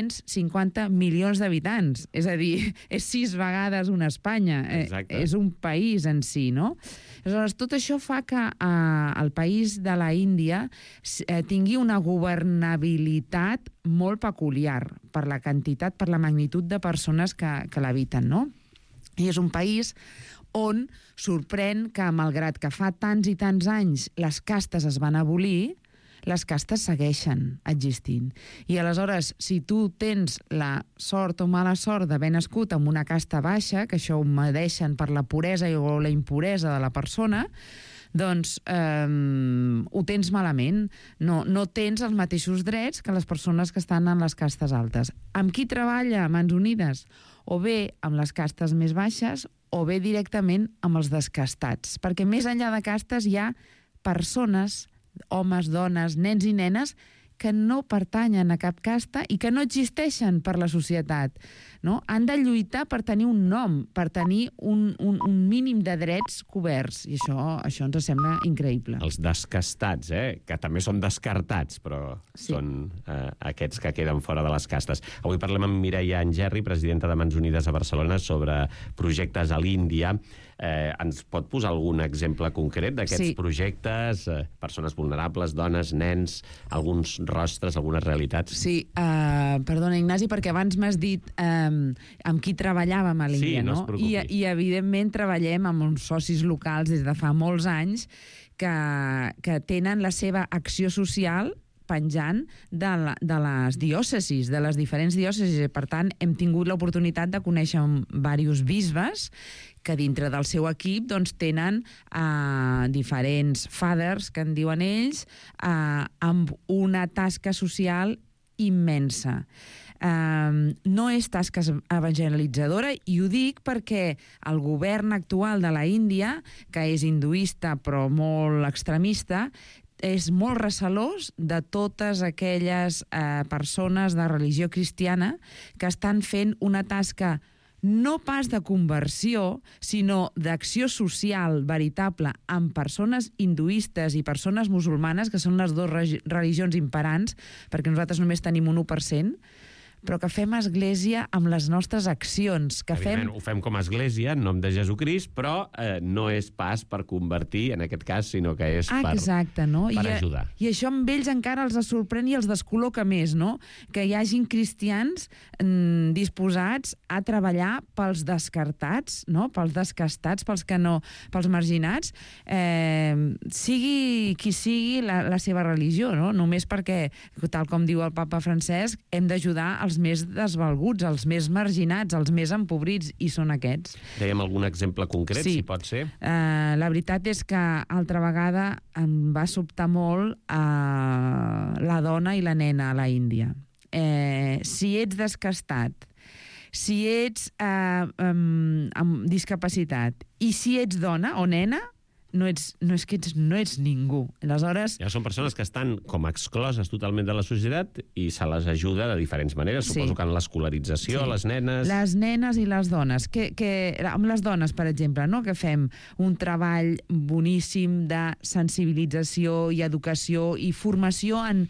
250 milions d'habitants. És a dir, és 6 vegades una Espanya. És un país en si, no? Aleshores, tot això fa que el país de la Índia tingui una governabilitat molt peculiar per la quantitat, per la magnitud de persones que l'habiten, no? I és un país on sorprèn que, malgrat que fa tants i tants anys les castes es van abolir, les castes segueixen existint. I aleshores, si tu tens la sort o mala sort d'haver nascut en una casta baixa, que això ho medeixen per la puresa o la impuresa de la persona, doncs ho tens malament. No tens els mateixos drets que les persones que estan en les castes altes. Amb qui treballa Mans Unides? O bé amb les castes més baixes o bé directament amb els descastats. Perquè més enllà de castes hi ha persones, homes, dones, nens i nenes, que no pertanyen a cap casta i que no existeixen per la societat. No? Han de lluitar per tenir un nom, per tenir un mínim de drets coberts. I això ens sembla increïble. Els descastats, que també són descartats, però són aquests que queden fora de les castes. Avui parlem amb Mireia Angerri, presidenta de Mans Unides a Barcelona, sobre projectes a l'Índia. Ens pot posar algun exemple concret d'aquests projectes? Persones vulnerables, dones, nens, alguns rostres, algunes realitats? Sí, perdona, Ignasi, perquè abans m'has dit amb qui treballàvem a l'Índia, no? I evidentment treballem amb uns socis locals des de fa molts anys que tenen la seva acció social penjant de les diòcesis, de les diferents diòcesis. Per tant, hem tingut l'oportunitat de conèixer diversos bisbes que dintre del seu equip tenen diferents fathers, que en diuen ells, amb una tasca social immensa. No és tasca evangelitzadora, i ho dic perquè el govern actual de la Índia, que és hinduista però molt extremista, és molt recelós de totes aquelles persones de religió cristiana que estan fent una tasca no pas de conversió, sinó d'acció social veritable amb persones hinduistes i persones musulmanes, que són les dues religions imperants, perquè nosaltres només tenim un 1%, però que fem església amb les nostres accions. Ho fem com a església, en nom de Jesucrist, però no és pas per convertir, en aquest cas, sinó que és per ajudar. I això amb ells encara els sorprèn i els descol·loca més, no? Que hi hagin cristians disposats a treballar pels descartats, no? Pels descastats, pels marginats, sigui qui sigui la seva religió, no? Només perquè, tal com diu el papa Francesc, hem d'ajudar els més desvalguts, els més marginats, els més empobrits, i són aquests. Dèiem algun exemple concret, si pot ser? La veritat és que altra vegada em va sobtar molt la dona i la nena a la Índia. Si ets descastat, si ets amb discapacitat i si ets dona o nena, no ets ningú. Aleshores... Ja són persones que estan com excloses totalment de la societat i se les ajuda de diferents maneres. Suposo que en l'escolarització, les nenes... Les nenes i les dones. Amb les dones, per exemple, que fem un treball boníssim de sensibilització i educació i formació en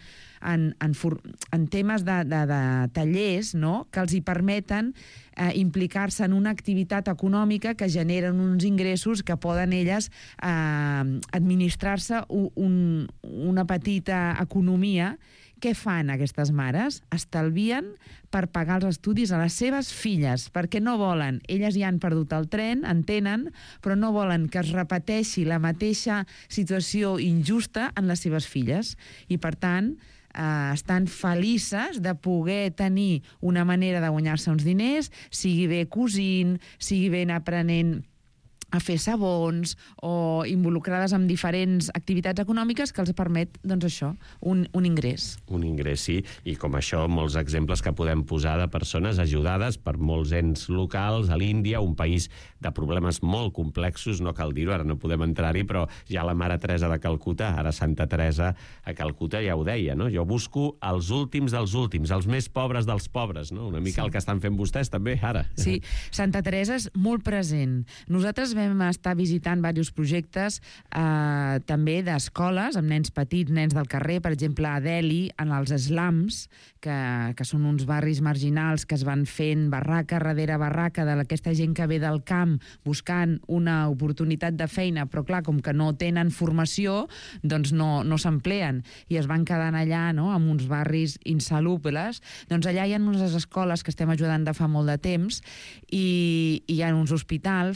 temes de tallers, que els hi permeten implicar-se en una activitat econòmica que generen uns ingressos que poden elles administrar-se una petita economia. Què fan aquestes mares? Estalvien per pagar els estudis a les seves filles, perquè no volen, elles ja han perdut el tren, en tenen, però no volen que es repeteixi la mateixa situació injusta en les seves filles. I, per tant, estan felices de poder tenir una manera de guanyar-se uns diners, sigui bé cosint, sigui bé aprenent a fer sabons o involucrades en diferents activitats econòmiques que els permet, doncs això, un ingrés. Un ingrés, sí. I com això, molts exemples que podem posar de persones ajudades per molts ens locals a l'Índia, un país de problemes molt complexos, no cal dir-ho, ara no podem entrar-hi, però ja la Mare Teresa de Calcuta, ara Santa Teresa a Calcuta, ja ho deia, no? Jo busco els últims dels últims, els més pobres dels pobres, no? Una mica el que estan fent vostès també, ara. Sí, Santa Teresa és molt present. Nosaltres vam estar visitant diversos projectes també d'escoles amb nens petits, nens del carrer, per exemple a Delhi, en els slums, que són uns barris marginals que es van fent barraca darrere barraca d'aquesta gent que ve del camp buscant una oportunitat de feina, però clar, com que no tenen formació, doncs no s'empleen i es van quedant allà, no?, en uns barris insalubles. Doncs allà hi ha unes escoles que estem ajudant de fa molt de temps i hi ha uns hospitals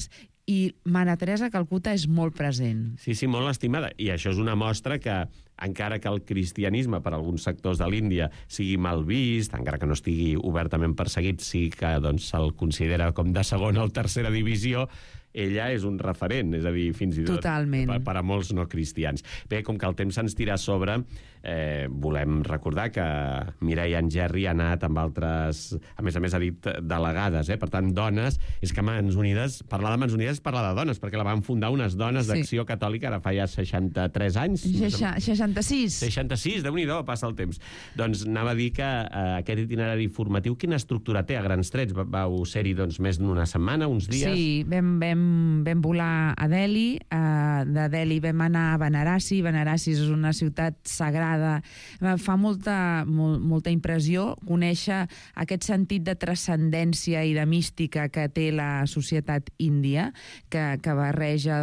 i Mare Teresa a Calcuta és molt present. Sí, molt estimada. I això és una mostra que, encara que el cristianisme per alguns sectors de l'Índia sigui mal vist, encara que no estigui obertament perseguit, sí que se'l considera com de segona o tercera divisió, ella és un referent, és a dir, fins i tot per a molts no cristians. Bé, com que el temps se'ns tira a sobre, volem recordar que Mireia Engerri ha anat amb altres... A més ha dit delegades, per tant, dones. És que Mans Unides, parlar de Mans Unides és parlar de dones, perquè la van fundar unes dones d'Acció Catòlica, ara fa ja 63 anys. 66. 66, Déu-n'hi-do, passa el temps. Doncs anava a dir que aquest itinerari formatiu, quina estructura té a grans trets? Vau ser-hi més d'una setmana, uns dies? Sí, vam volar a Delhi, de Delhi vam anar a Varanasi. Varanasi és una ciutat sagrada. Fa molta impressió conèixer aquest sentit de transcendència i de mística que té la societat índia, que barreja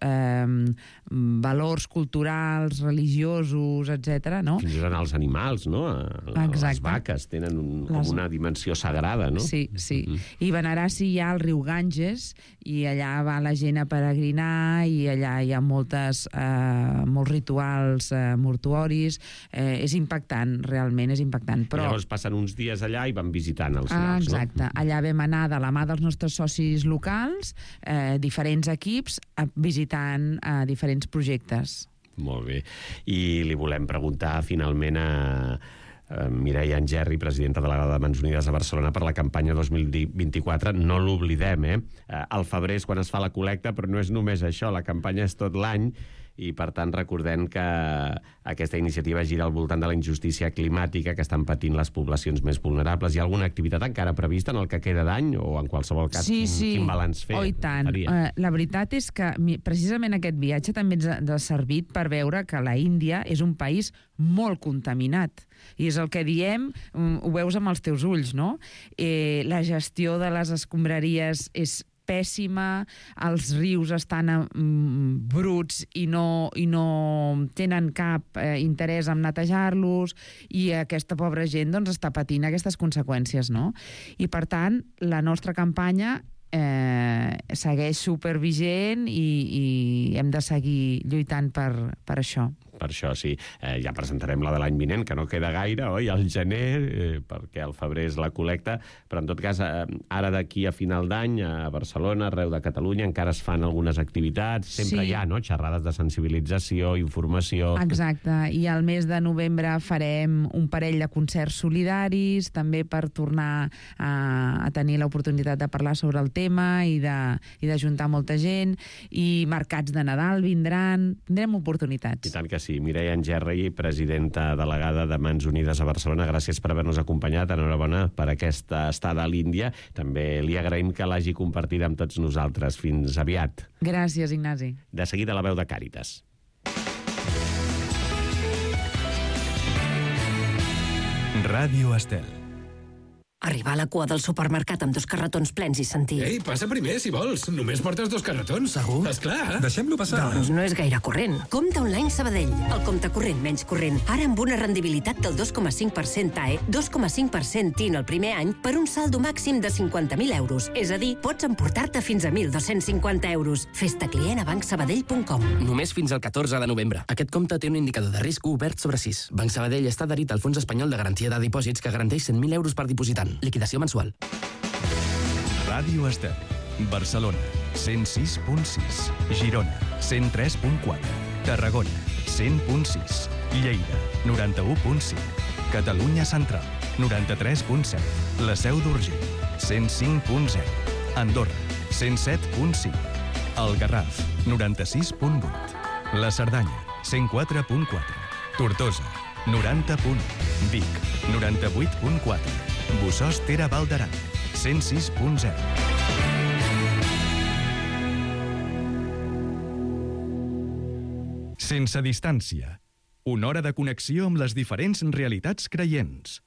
valors culturals, religiosos, etc. No? Fins i tot els animals, no? Les vaques tenen com una dimensió sagrada, no? Sí. I Varanasi hi ha el riu Ganges, i allà va la gent a peregrinar, i allà hi ha molts rituals mortuoris. És impactant, realment és impactant. Però... I llavors passen uns dies allà i van visitant els llocs, no? Exacte. Allà vam anar de la mà dels nostres socis locals, diferents equips, visitant diferents projectes. Molt bé. I li volem preguntar finalment a Mireia Engerri, presidenta delegada de Mans Unides a Barcelona per la campanya 2024. No l'oblidem, Al febrer és quan es fa la col·lecta, però no és només això, la campanya és tot l'any, i per tant recordem que aquesta iniciativa gira al voltant de la injustícia climàtica que estan patint les poblacions més vulnerables. Hi ha alguna activitat encara prevista en el que queda d'any, o en qualsevol cas quin balanç fer? Oh, i tant. La veritat és que precisament aquest viatge també ens ha servit per veure que la Índia és un país molt contaminat. I és el que diem, ho veus amb els teus ulls, no? La gestió de les escombraries és pèssima, els rius estan bruts i no tenen cap interès en netejar-los, i aquesta pobra gent està patint aquestes conseqüències, no? I per tant, la nostra campanya segueix supervigent i hem de seguir lluitant per això. Per això, sí. Ja presentarem la de l'any vinent, que no queda gaire, oi? Al gener, perquè al febrer és la col·lecta, però en tot cas, ara d'aquí a final d'any, a Barcelona, arreu de Catalunya, encara es fan algunes activitats, sempre hi ha, no?, xerrades de sensibilització, informació... Exacte, i al mes de novembre farem un parell de concerts solidaris, també per tornar a tenir l'oportunitat de parlar sobre el tema i d'ajuntar molta gent, i mercats de Nadal vindran, tindrem oportunitats. I tant que sí. Mireia Engerri, presidenta delegada de Mans Unides a Barcelona, gràcies per haver-nos acompanyat. Enhorabona per aquesta estada a l'Índia. També li agraïm que l'hagi compartida amb tots nosaltres. Fins aviat. Gràcies, Ignasi. De seguida, la veu de Càritas. Ràdio Estel. Arribar a la cua del supermercat amb 2 carretons plens i sentir... Ei, passa primer, si vols. Només portes 2 carretons. Segur? Esclar. Deixem-lo passar. Doncs no és gaire corrent. Compte online Sabadell. El compte corrent menys corrent. Ara amb una rendibilitat del 2,5% TAE, 2,5% TIN el primer any per un saldo màxim de 50.000 euros. És a dir, pots emportar-te fins a 1.250 euros. Fes-te client a bancsabadell.com. Només fins al 14 de novembre. Aquest compte té un indicador de risc obert sobre 6. Banc Sabadell està adherit al Fons Espanyol de Garantia de Dipòsits que garanteix 100.000 euros per dipositant. Liquidació mensual. Ràdio Estel. Barcelona, 106.6. Girona, 103.4. Tarragona, 100.6. Lleida, 91.5. Catalunya Central, 93.7. La Seu d'Urgell, 105.0. Andorra, 107.5. El Garraf, 96.8. La Cerdanya, 104.4. Tortosa, 90.1. Vic, 98.4. Bussos Tera Val d'Aran, 106.0. Sense distància. Una hora de connexió amb les diferents realitats creients.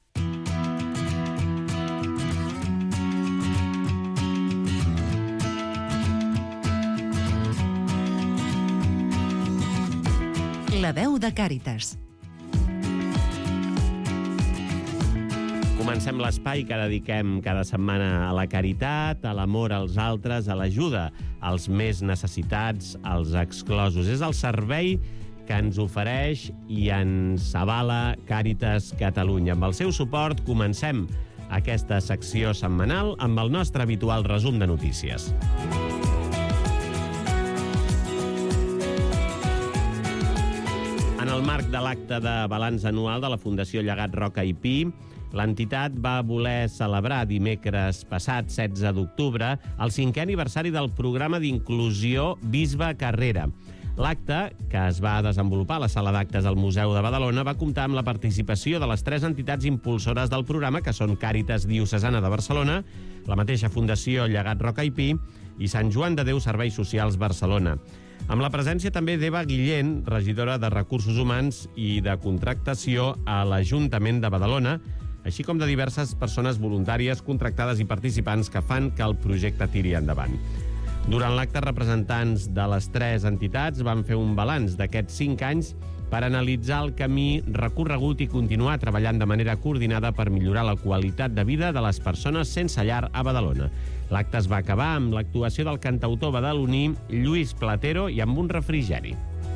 La veu de Càritas. Comencem l'espai que dediquem cada setmana a la caritat, a l'amor als altres, a l'ajuda als més necessitats, als exclosos. És el servei que ens ofereix i ens avala Càritas Catalunya. Amb el seu suport comencem aquesta secció setmanal amb el nostre habitual resum de notícies. En el marc de l'acte de balanç anual de la Fundació Llegat Roca i Pi, l'entitat va voler celebrar dimecres passat, 16 d'octubre, el 5è aniversari del programa d'inclusió Bisbe Carrera. L'acte, que es va desenvolupar a la sala d'actes del Museu de Badalona, va comptar amb la participació de les 3 entitats impulsores del programa, que són Càritas Diocesana de Barcelona, la mateixa Fundació Llegat Roca i Pi i Sant Joan de Déu Serveis Socials Barcelona. Amb la presència també d'Eva Guillén, regidora de Recursos Humans i de Contractació a l'Ajuntament de Badalona, així com de diverses persones voluntàries, contractades i participants que fan que el projecte tiri endavant. Durant l'acte, representants de les 3 entitats van fer un balanç d'aquests 5 anys per analitzar el camí recorregut i continuar treballant de manera coordinada per millorar la qualitat de vida de les persones sense llar a Badalona. L'acte es va acabar amb l'actuació del cantautor badaloní Lluís Platero i amb un refrigeri.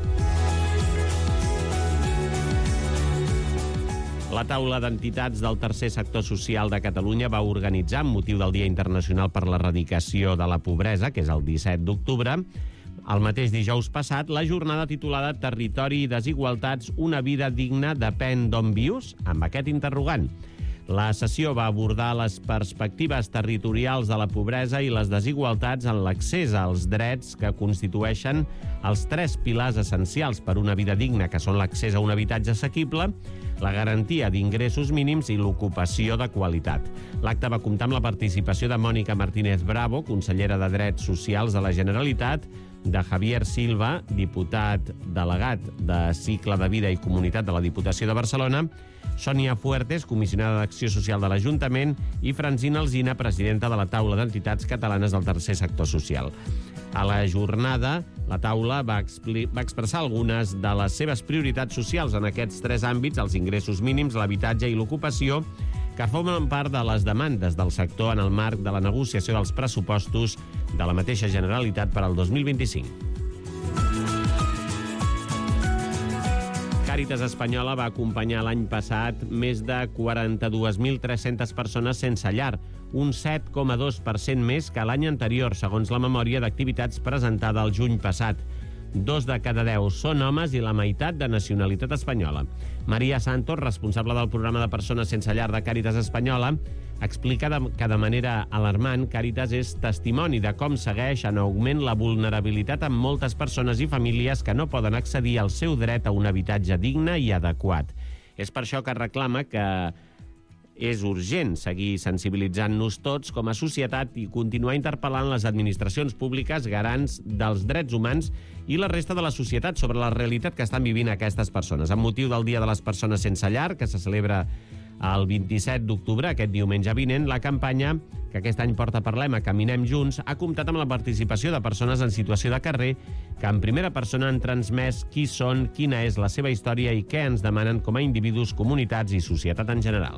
La taula d'entitats del tercer sector social de Catalunya va organitzar, amb motiu del Dia Internacional per l'Erradicació de la Pobresa, que és el 17 d'octubre, el mateix dijous passat, la jornada titulada Territori i desigualtats, una vida digna depèn d'on vius? Amb aquest interrogant. La sessió va abordar les perspectives territorials de la pobresa i les desigualtats en l'accés als drets que constitueixen els 3 pilars essencials per una vida digna, que són l'accés a un habitatge assequible, la garantia d'ingressos mínims i l'ocupació de qualitat. L'acte va comptar amb la participació de Mònica Martínez Bravo, consellera de Drets Socials de la Generalitat, de Javier Silva, diputat delegat de Cicle de Vida i Comunitat de la Diputació de Barcelona, Sònia Fuertes, comissionada d'Acció Social de l'Ajuntament, i Francina Alsina, presidenta de la Taula d'Entitats Catalanes del Tercer Sector Social. A la jornada, la taula va expressar algunes de les seves prioritats socials en aquests 3 àmbits, els ingressos mínims, l'habitatge i l'ocupació, que formen part de les demandes del sector en el marc de la negociació dels pressupostos de la mateixa Generalitat per al 2025. Càritas Espanyola va acompanyar l'any passat més de 42.300 persones sense llar, un 7,2% més que l'any anterior, segons la memòria d'activitats presentada el juny passat. 2 de cada 10 són homes i la meitat de nacionalitat espanyola. Maria Santos, responsable del programa de persones sense llar de Càritas Espanyola, explica que de manera alarmant Càritas és testimoni de com segueix en augment la vulnerabilitat amb moltes persones i famílies que no poden accedir al seu dret a un habitatge digne i adequat. És per això que reclama que és urgent seguir sensibilitzant-nos tots com a societat i continuar interpel·lant les administracions públiques garants dels drets humans i la resta de la societat sobre la realitat que estan vivint aquestes persones. Amb motiu del Dia de les Persones Sense Llar, que se celebra el 27 d'octubre, aquest diumenge vinent, la campanya que aquest any porta Parlem a Caminem Junts ha comptat amb la participació de persones en situació de carrer que en primera persona han transmès qui són, quina és la seva història i què ens demanen com a individus, comunitats i societat en general.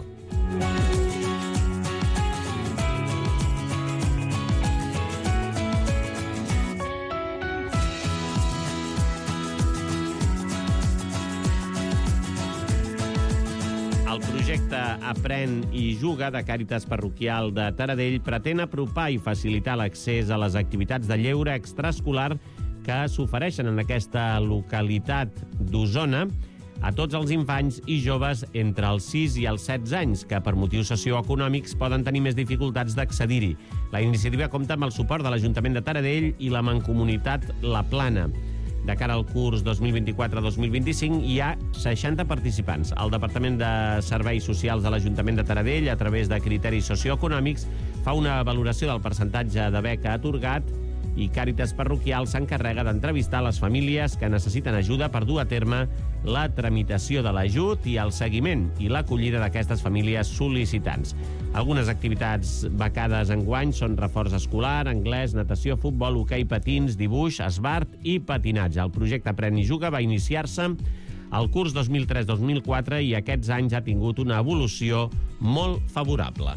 El projecte Aprèn i Juga de Càritas Parroquial de Taradell pretén apropar i facilitar l'accés a les activitats de lleure extraescolar que s'ofereixen en aquesta localitat d'Osona a tots els infants i joves entre els 6 i els 16 anys que per motius socioeconòmics poden tenir més dificultats d'accedir-hi. La iniciativa compta amb el suport de l'Ajuntament de Taradell i la Mancomunitat La Plana. De cara al curs 2024-2025 hi ha 60 participants. El Departament de Serveis Socials de l'Ajuntament de Taradell, a través de criteris socioeconòmics, fa una valoració del percentatge de beca atorgat i Càritas Parroquial s'encarrega d'entrevistar les famílies que necessiten ajuda per dur a terme la tramitació de l'ajut i el seguiment i l'acollida d'aquestes famílies sol·licitants. Algunes activitats becades enguany són reforç escolar, anglès, natació, futbol, hoquei patins, dibuix, esbart i patinatge. El projecte Aprèn i Juga va iniciar-se al curs 2003-2004 i aquests anys ha tingut una evolució molt favorable.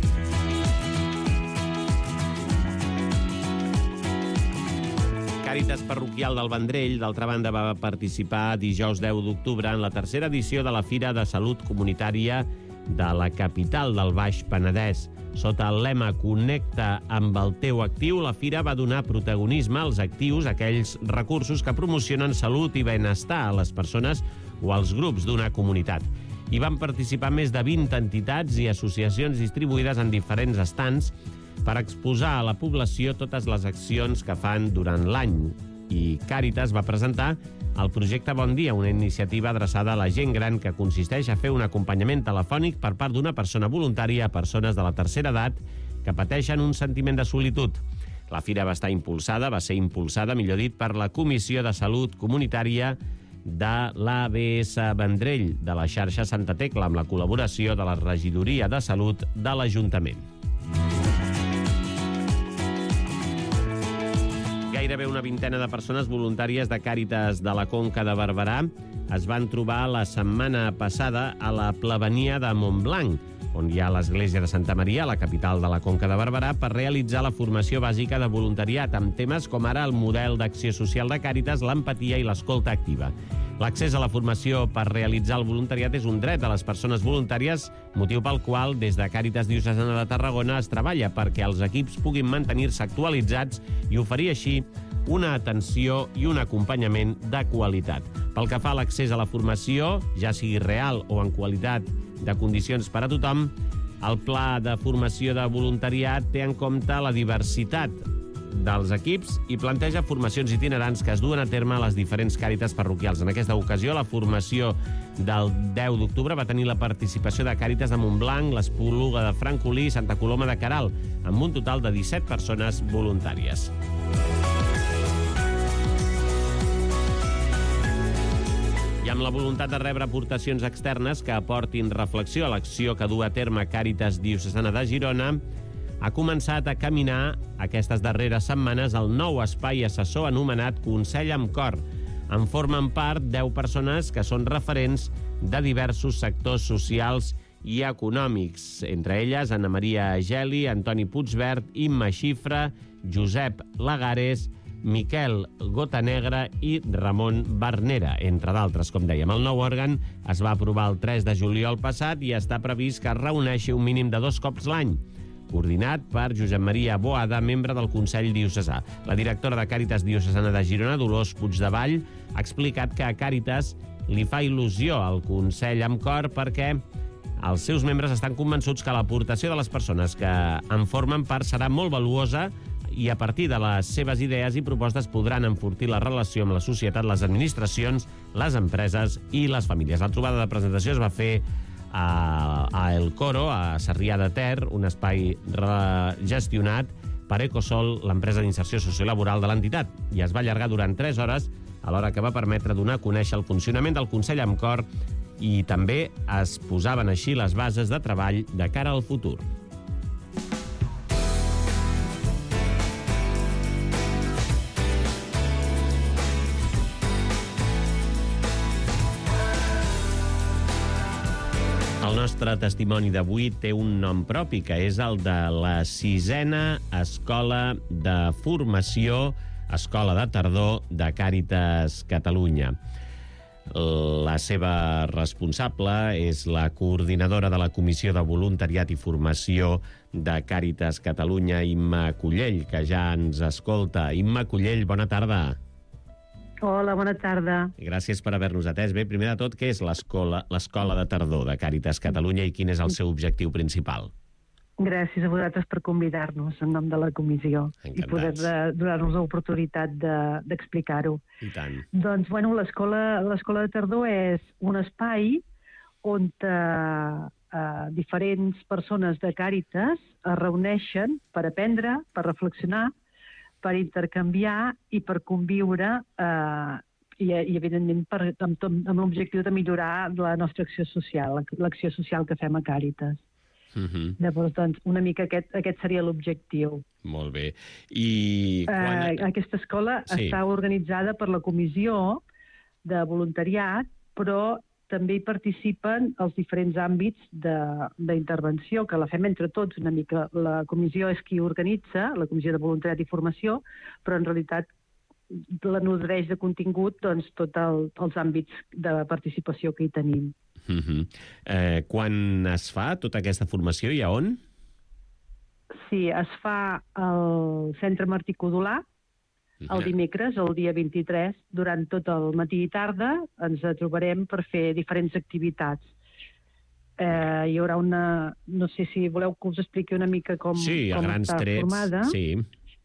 Càritas Parroquial del Vendrell, d'altra banda, va participar dijous 10 d'octubre en la tercera edició de la Fira de Salut Comunitària de la capital del Baix Penedès. Sota el lema Connecta amb el teu actiu, la fira va donar protagonisme als actius, aquells recursos que promocionen salut i benestar a les persones o als grups d'una comunitat. Hi van participar més de 20 entitats i associacions distribuïdes en diferents estants per exposar a la població totes les accions que fan durant l'any. I Càritas va presentar el projecte Bon Dia, una iniciativa adreçada a la gent gran que consisteix a fer un acompanyament telefònic per part d'una persona voluntària a persones de la tercera edat que pateixen un sentiment de solitud. La fira va ser impulsada, millor dit, per la Comissió de Salut Comunitària de l'ABS Vendrell, de la xarxa Santa Tecla, amb la col·laboració de la Regidoria de Salut de l'Ajuntament. Gairebé una vintena de persones voluntàries de Càritas de la Conca de Barberà es van trobar la setmana passada a la Plebania de Montblanc, on hi ha l'església de Santa Maria, la capital de la Conca de Barberà, per realitzar la formació bàsica de voluntariat amb temes com ara el model d'acció social de Càritas, l'empatia i l'escolta activa. L'accés a la formació per realitzar el voluntariat és un dret de les persones voluntàries, motiu pel qual des de Càritas Diocesana de Tarragona es treballa perquè els equips puguin mantenir-se actualitzats i oferir així una atenció i un acompanyament de qualitat. Pel que fa a l'accés a la formació, ja sigui real o en qualitat de condicions per a tothom, el pla de formació de voluntariat té en compte la diversitat dels equips i planteja formacions itinerants que es duen a terme a les diferents Càritas parroquials. En aquesta ocasió, la formació del 10 d'octubre va tenir la participació de Càritas de Montblanc, l'Espluga de Francolí i Santa Coloma de Queralt, amb un total de 17 persones voluntàries. I amb la voluntat de rebre aportacions externes que aportin reflexió a l'acció que du a terme Càritas Diocesana de Girona, ha començat a caminar aquestes darreres setmanes el nou espai assessor anomenat Consell amb Cor. En formen part 10 persones que són referents de diversos sectors socials i econòmics, entre elles Anna Maria Geli, Antoni Puigverd, Imma Xifra, Josep Lagares, Miquel Gotanegra i Ramon Bernera, entre d'altres, com dèiem. El nou òrgan es va aprovar el 3 de juliol passat i està previst que es reuneixi un mínim de 2 cops l'any, coordinat per Josep Maria Boada, membre del Consell Diocesà. La directora de Càritas Diocesana de Girona, Dolors Puigdevall, ha explicat que a Càritas li fa il·lusió al Consell amb Cor perquè els seus membres estan convençuts que l'aportació de les persones que en formen part serà molt valuosa i a partir de les seves idees i propostes podran enfortir la relació amb la societat, les administracions, les empreses i les famílies. La trobada de presentació es va fer a El Coro, a Sarrià de Ter, un espai gestionat per Ecosol, l'empresa d'inserció sociolaboral de l'entitat, i es va allargar durant 3 hores, alhora que va permetre donar a conèixer el funcionament del Consell amb Cor i també es posaven així les bases de treball de cara al futur. El nostre testimoni d'avui té un nom propi, que és el de la 6a Escola de Formació, Escola de Tardor de Càritas Catalunya. La seva responsable és la coordinadora de la Comissió de Voluntariat i Formació de Càritas Catalunya, Imma Cullell, que ja ens escolta. Imma Cullell, bona tarda. Hola, bona tarda. Gràcies per haver-nos atès. Bé, primer de tot, què és l'Escola de Tardor de Càritas Catalunya i quin és el seu objectiu principal? Gràcies a vosaltres per convidar-nos en nom de la comissió. Encantats. I poder donar-nos l'oportunitat d'explicar-ho. I tant. Doncs, bueno, l'Escola de Tardor és un espai on diferents persones de Càritas es reuneixen per aprendre, per reflexionar, per intercanviar i per conviure i evidentment, amb l'objectiu de millorar la nostra acció social, l'acció social que fem a Càritas. Llavors, doncs, una mica aquest seria l'objectiu. Molt bé. I aquesta escola està organitzada per la Comissió de Voluntariat però també hi participen els diferents àmbits d'intervenció, que la fem entre tots una mica. La comissió és qui organitza, la comissió de voluntariat i formació, però en realitat la nodreix de contingut doncs, tots els àmbits de participació que hi tenim. Quan es fa tota aquesta formació i a on? Sí, es fa al Centre Martí Codolà, el dimecres, el dia 23, durant tot el matí i tarda, ens trobarem per fer diferents activitats. Hi haurà una... No sé si voleu que us expliqui una mica com està formada. Sí.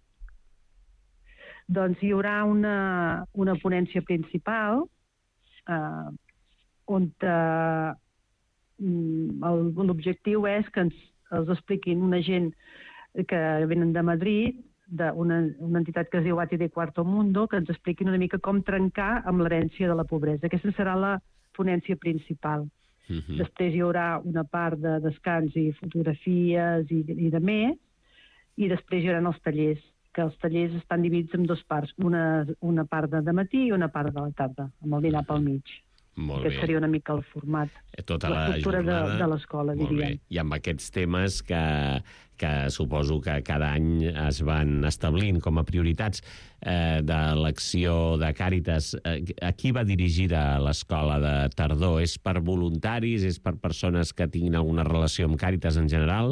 Doncs hi haurà una ponència principal on l'objectiu és que els expliquin una gent que venen de Madrid, d'una entitat que es diu ATD Cuarto Mundo, que ens expliquin una mica com trencar amb l'herència de la pobresa. Aquesta serà la ponència principal. Després hi haurà una part de descans i fotografies i de més, i després hi haurà els tallers, que els tallers estan dividits en dues parts, una part de matí i una part de la tarda, amb el dinar pel mig. Molt bé. Aquest seria una mica el format, tota l'estructura de l'escola, diríem. I amb aquests temes que suposo que cada any es van establint com a prioritats de l'acció de Càritas. A qui va dirigida l'escola de tardor? És per voluntaris? És per persones que tinguin alguna relació amb Càritas en general?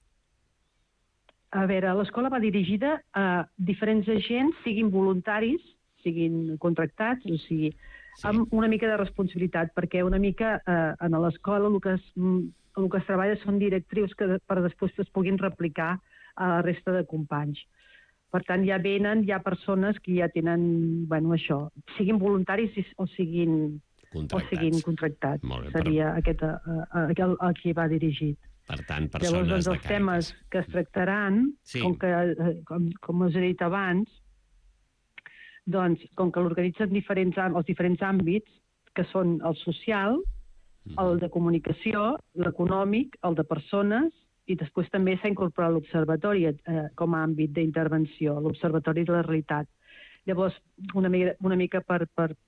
A veure, l'escola va dirigida a diferents agents, siguin voluntaris, siguin contractats, o sigui, amb una mica de responsabilitat, perquè una mica en l'escola el que es treballa són directrius que per després es puguin replicar a la resta de companys. Per tant, ja persones que ja tenen, això, siguin voluntaris o siguin contractats. Seria aquest a qui va dirigit. Per tant, persones de Càritas. Llavors, els temes que es tractaran, com us he dit abans, doncs, com que l'organitzen els diferents àmbits, que són el social, el de comunicació, l'econòmic, el de persones, i després també s'ha incorporat l'observatori com a àmbit d'intervenció, l'observatori de la realitat. Llavors, una mica per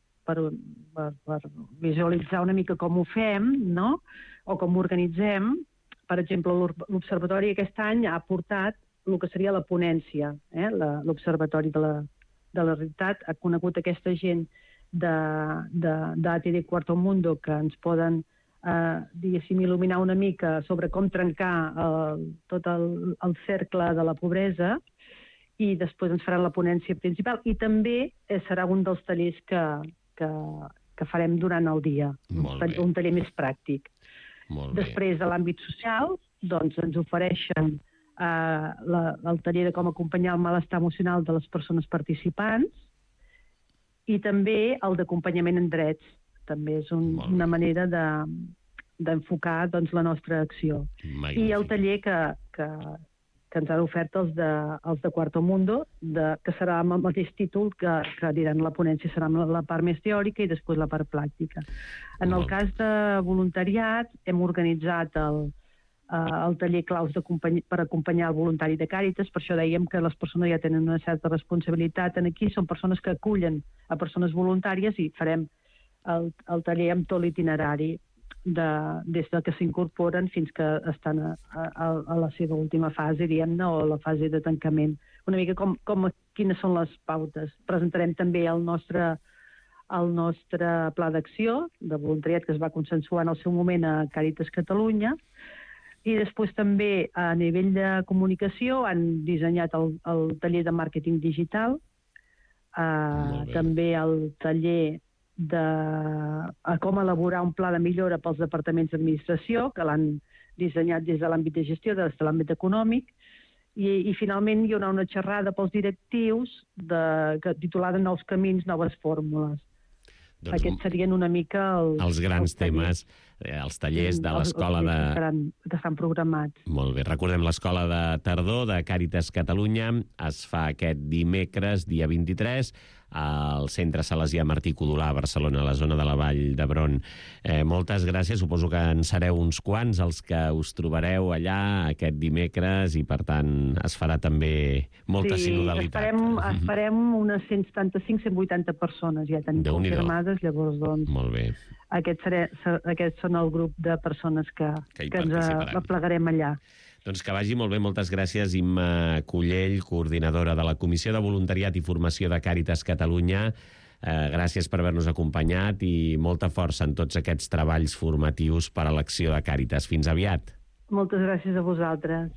visualitzar una mica com ho fem, no?, o com ho organitzem, per exemple, l'observatori aquest any ha portat el que seria la ponència, l'observatori de la realitat, ha conegut aquesta gent d'ATD Cuarto Mundo que ens poden, diguéssim, il·luminar una mica sobre com trencar tot el cercle de la pobresa, i després ens faran la ponència principal, i també serà un dels tallers que farem durant el dia, un taller més pràctic. Després, de l'àmbit social, doncs ens ofereixen el taller de com acompanyar el malestar emocional de les persones participants, i també el d'acompanyament en drets. També és una manera d'enfocar la nostra acció. I el taller que ens han ofert els de Cuarto Mundo, que serà amb el mateix títol que diran la ponència, serà la part més teòrica i després la part pràctica. En el cas de voluntariat, hem organitzat el taller claus per acompanyar el voluntari de Càritas. Per això dèiem que les persones ja tenen una certa responsabilitat aquí, són persones que acullen a persones voluntàries, i farem el taller amb tot l'itinerari des que s'incorporen fins que estan a la seva última fase, diguem-ne, o a la fase de tancament. Una mica quines són les pautes. Presentarem també el nostre pla d'acció de voluntariat que es va consensuar en el seu moment a Càritas Catalunya, i després també a nivell de comunicació han dissenyat el taller de màrqueting digital, també el taller de com elaborar un pla de millora pels departaments d'administració, que l'han dissenyat des de l'àmbit de gestió, des de l'àmbit econòmic, i finalment hi haurà una xerrada pels directius titulada Nous camins, noves fórmules. Aquests serien una mica els grans temes, els tallers de l'escola que estan programats. Molt bé. Recordem, l'escola de tardor de Càritas Catalunya es fa aquest dimecres, dia 23, al centre Salesià Martí Codolà a Barcelona, a la zona de la Vall d'Hebron. Moltes gràcies, suposo que en sereu uns quants els que us trobareu allà aquest dimecres i, per tant, es farà també molta sinodalitat. Esperem unes 175-180 persones, ja tenim confirmades, llavors, doncs... Molt bé. Aquests són el grup de persones que ens aplegarem allà. Doncs que vagi molt bé, moltes gràcies, Imma Cullell, coordinadora de la Comissió de Voluntariat i Formació de Càritas Catalunya. Gràcies per haver-nos acompanyat i molta força en tots aquests treballs formatius per a l'acció de Càritas. Fins aviat. Moltes gràcies a vosaltres.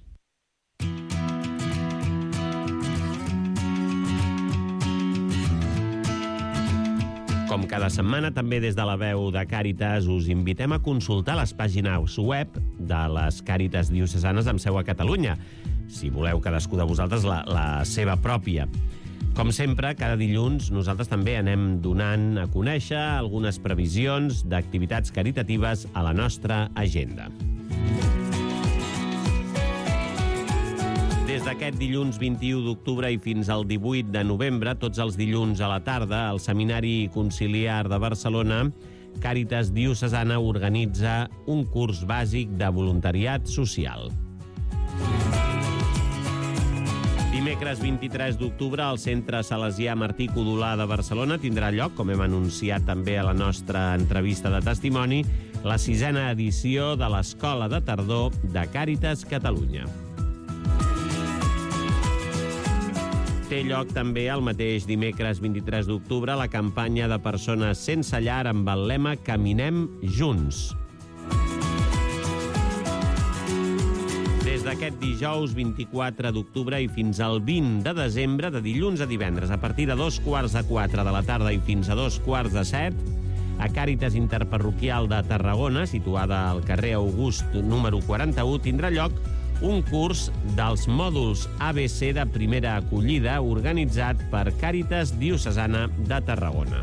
Com cada setmana, també des de la veu de Càritas, us invitem a consultar les pàgines web de les Càritas diocesanes amb seu a Catalunya, si voleu cadascú de vosaltres la seva pròpia. Com sempre, cada dilluns nosaltres també anem donant a conèixer algunes previsions d'activitats caritatives a la nostra agenda. Des d'aquest dilluns 21 d'octubre i fins al 18 de novembre, tots els dilluns a la tarda, el Seminari Conciliar de Barcelona, Càritas Diocesana organitza un curs bàsic de voluntariat social. Dimecres 23 d'octubre, al Centre Salesià Martí Codolà de Barcelona tindrà lloc, com hem anunciat també a la nostra entrevista de testimoni, la 6a edició de l'Escola de Tardor de Càritas Catalunya. Té lloc també el mateix dimecres 23 d'octubre la campanya de persones sense llar amb el lema Caminem Junts. Des d'aquest dijous 24 d'octubre i fins al 20 de desembre, de dilluns a divendres, a partir de 3:45 de la tarda i fins a 7:15, a Càritas Interparroquial de Tarragona, situada al carrer August número 41, tindrà lloc un curs dels mòduls ABC de primera acollida organitzat per Càritas Diocesana de Tarragona.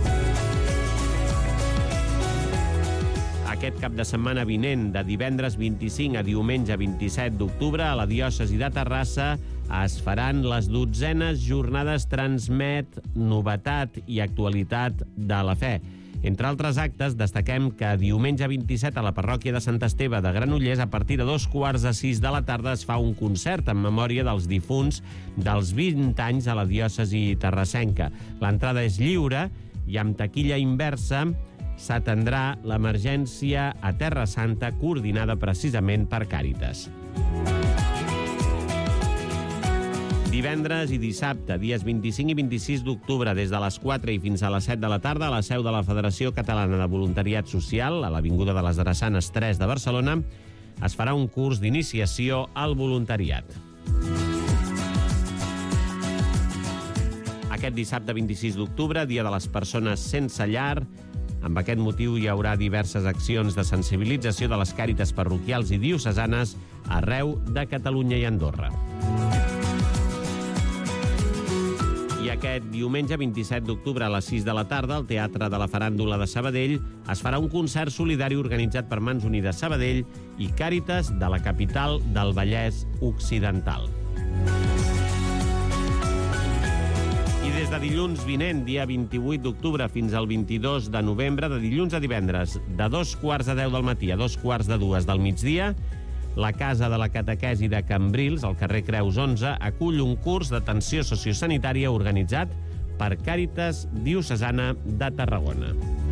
Aquest cap de setmana vinent, de divendres 25 a diumenge 27 d'octubre, a la diòcesi de Terrassa es faran les 12enes jornades Transmet, Novetat i Actualitat de la Fe. Entre altres actes, destaquem que diumenge 27 a la parròquia de Sant Esteve de Granollers, a partir de 5:45 de la tarda, es fa un concert en memòria dels difunts dels 20 anys a la diòcesi terrassenca. L'entrada és lliure i amb taquilla inversa s'atendrà l'emergència a Terra Santa, coordinada precisament per Càritas. Divendres i dissabte, dies 25 i 26 d'octubre, des de les 4 i fins a les 7 de la tarda, a la seu de la Federació Catalana de Voluntariat Social, a l'Avinguda de les Drassanes 3 de Barcelona, es farà un curs d'iniciació al voluntariat. Aquest dissabte 26 d'octubre, dia de les persones sense llar, amb aquest motiu hi haurà diverses accions de sensibilització de les càritas parroquials i diocesanes arreu de Catalunya i Andorra. I aquest diumenge 27 d'octubre a les 6 de la tarda, al Teatre de la Faràndula de Sabadell, es farà un concert solidari organitzat per Mans Unides Sabadell i Càritas de la capital del Vallès Occidental. I des de dilluns vinent, dia 28 d'octubre, fins al 22 de novembre, de dilluns a divendres, de 2:15 del matí a 2:45 del migdia, la Casa de la Catequesi de Cambrils, al carrer Creus 11, acull un curs d'atenció sociosanitària organitzat per Càritas Diocesana de Tarragona.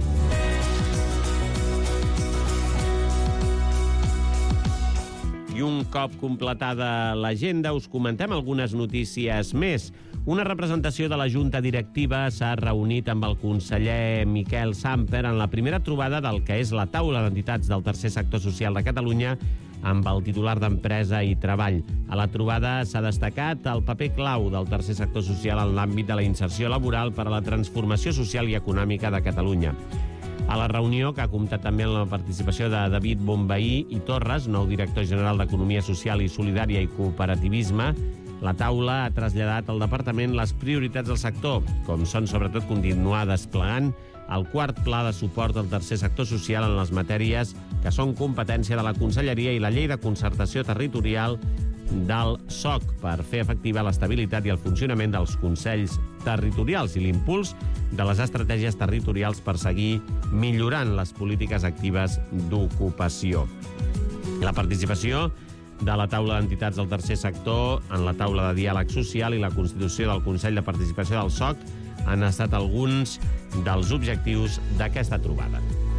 I un cop completada l'agenda, us comentem algunes notícies més. Una representació de la Junta Directiva s'ha reunit amb el conseller Miquel Samper en la primera trobada del que és la taula d'entitats del tercer sector social de Catalunya amb el titular d'Empresa i Treball. A la trobada s'ha destacat el paper clau del tercer sector social en l'àmbit de la inserció laboral per a la transformació social i econòmica de Catalunya. A la reunió, que ha comptat també amb la participació de David Bonveí i Torres, nou director general d'Economia Social i Solidària i Cooperativisme, la taula ha traslladat al departament les prioritats del sector, com són sobretot continuar desplegant el quart pla de suport al tercer sector social en les matèries que són competència de la Conselleria i la Llei de Concertació Territorial del SOC per fer efectiva l'estabilitat i el funcionament dels consells territorials i l'impuls de les estratègies territorials per seguir millorant les polítiques actives d'ocupació. La participació de la taula d'entitats del tercer sector en la taula de diàleg social i la constitució del Consell de Participació del SOC han estat alguns dels objectius d'aquesta trobada.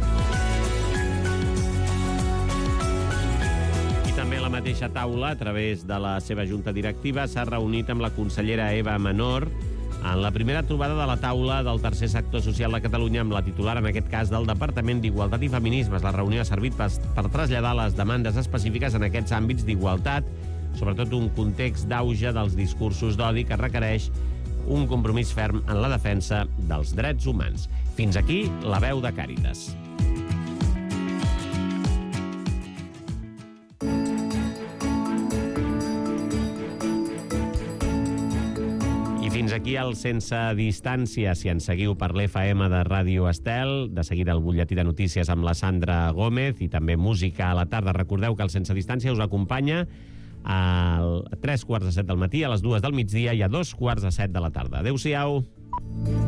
També la mateixa taula, a través de la seva junta directiva, s'ha reunit amb la consellera Eva Menor en la primera trobada de la taula del tercer sector social de Catalunya amb la titular, en aquest cas, del Departament d'Igualtat i Feminismes. La reunió ha servit per traslladar les demandes específiques en aquests àmbits d'igualtat, sobretot un context d'auge dels discursos d'odi que requereix un compromís ferm en la defensa dels drets humans. Fins aquí la veu de Càritas. Fins aquí el Sense Distància. Si ens seguiu per l'FM de Ràdio Estel, de seguida el butlletí de notícies amb la Sandra Gómez i també música a la tarda. Recordeu que el Sense Distància us acompanya a 3:45 del matí, a les 2 del migdia i a 2:45 de la tarda. Adéu-siau.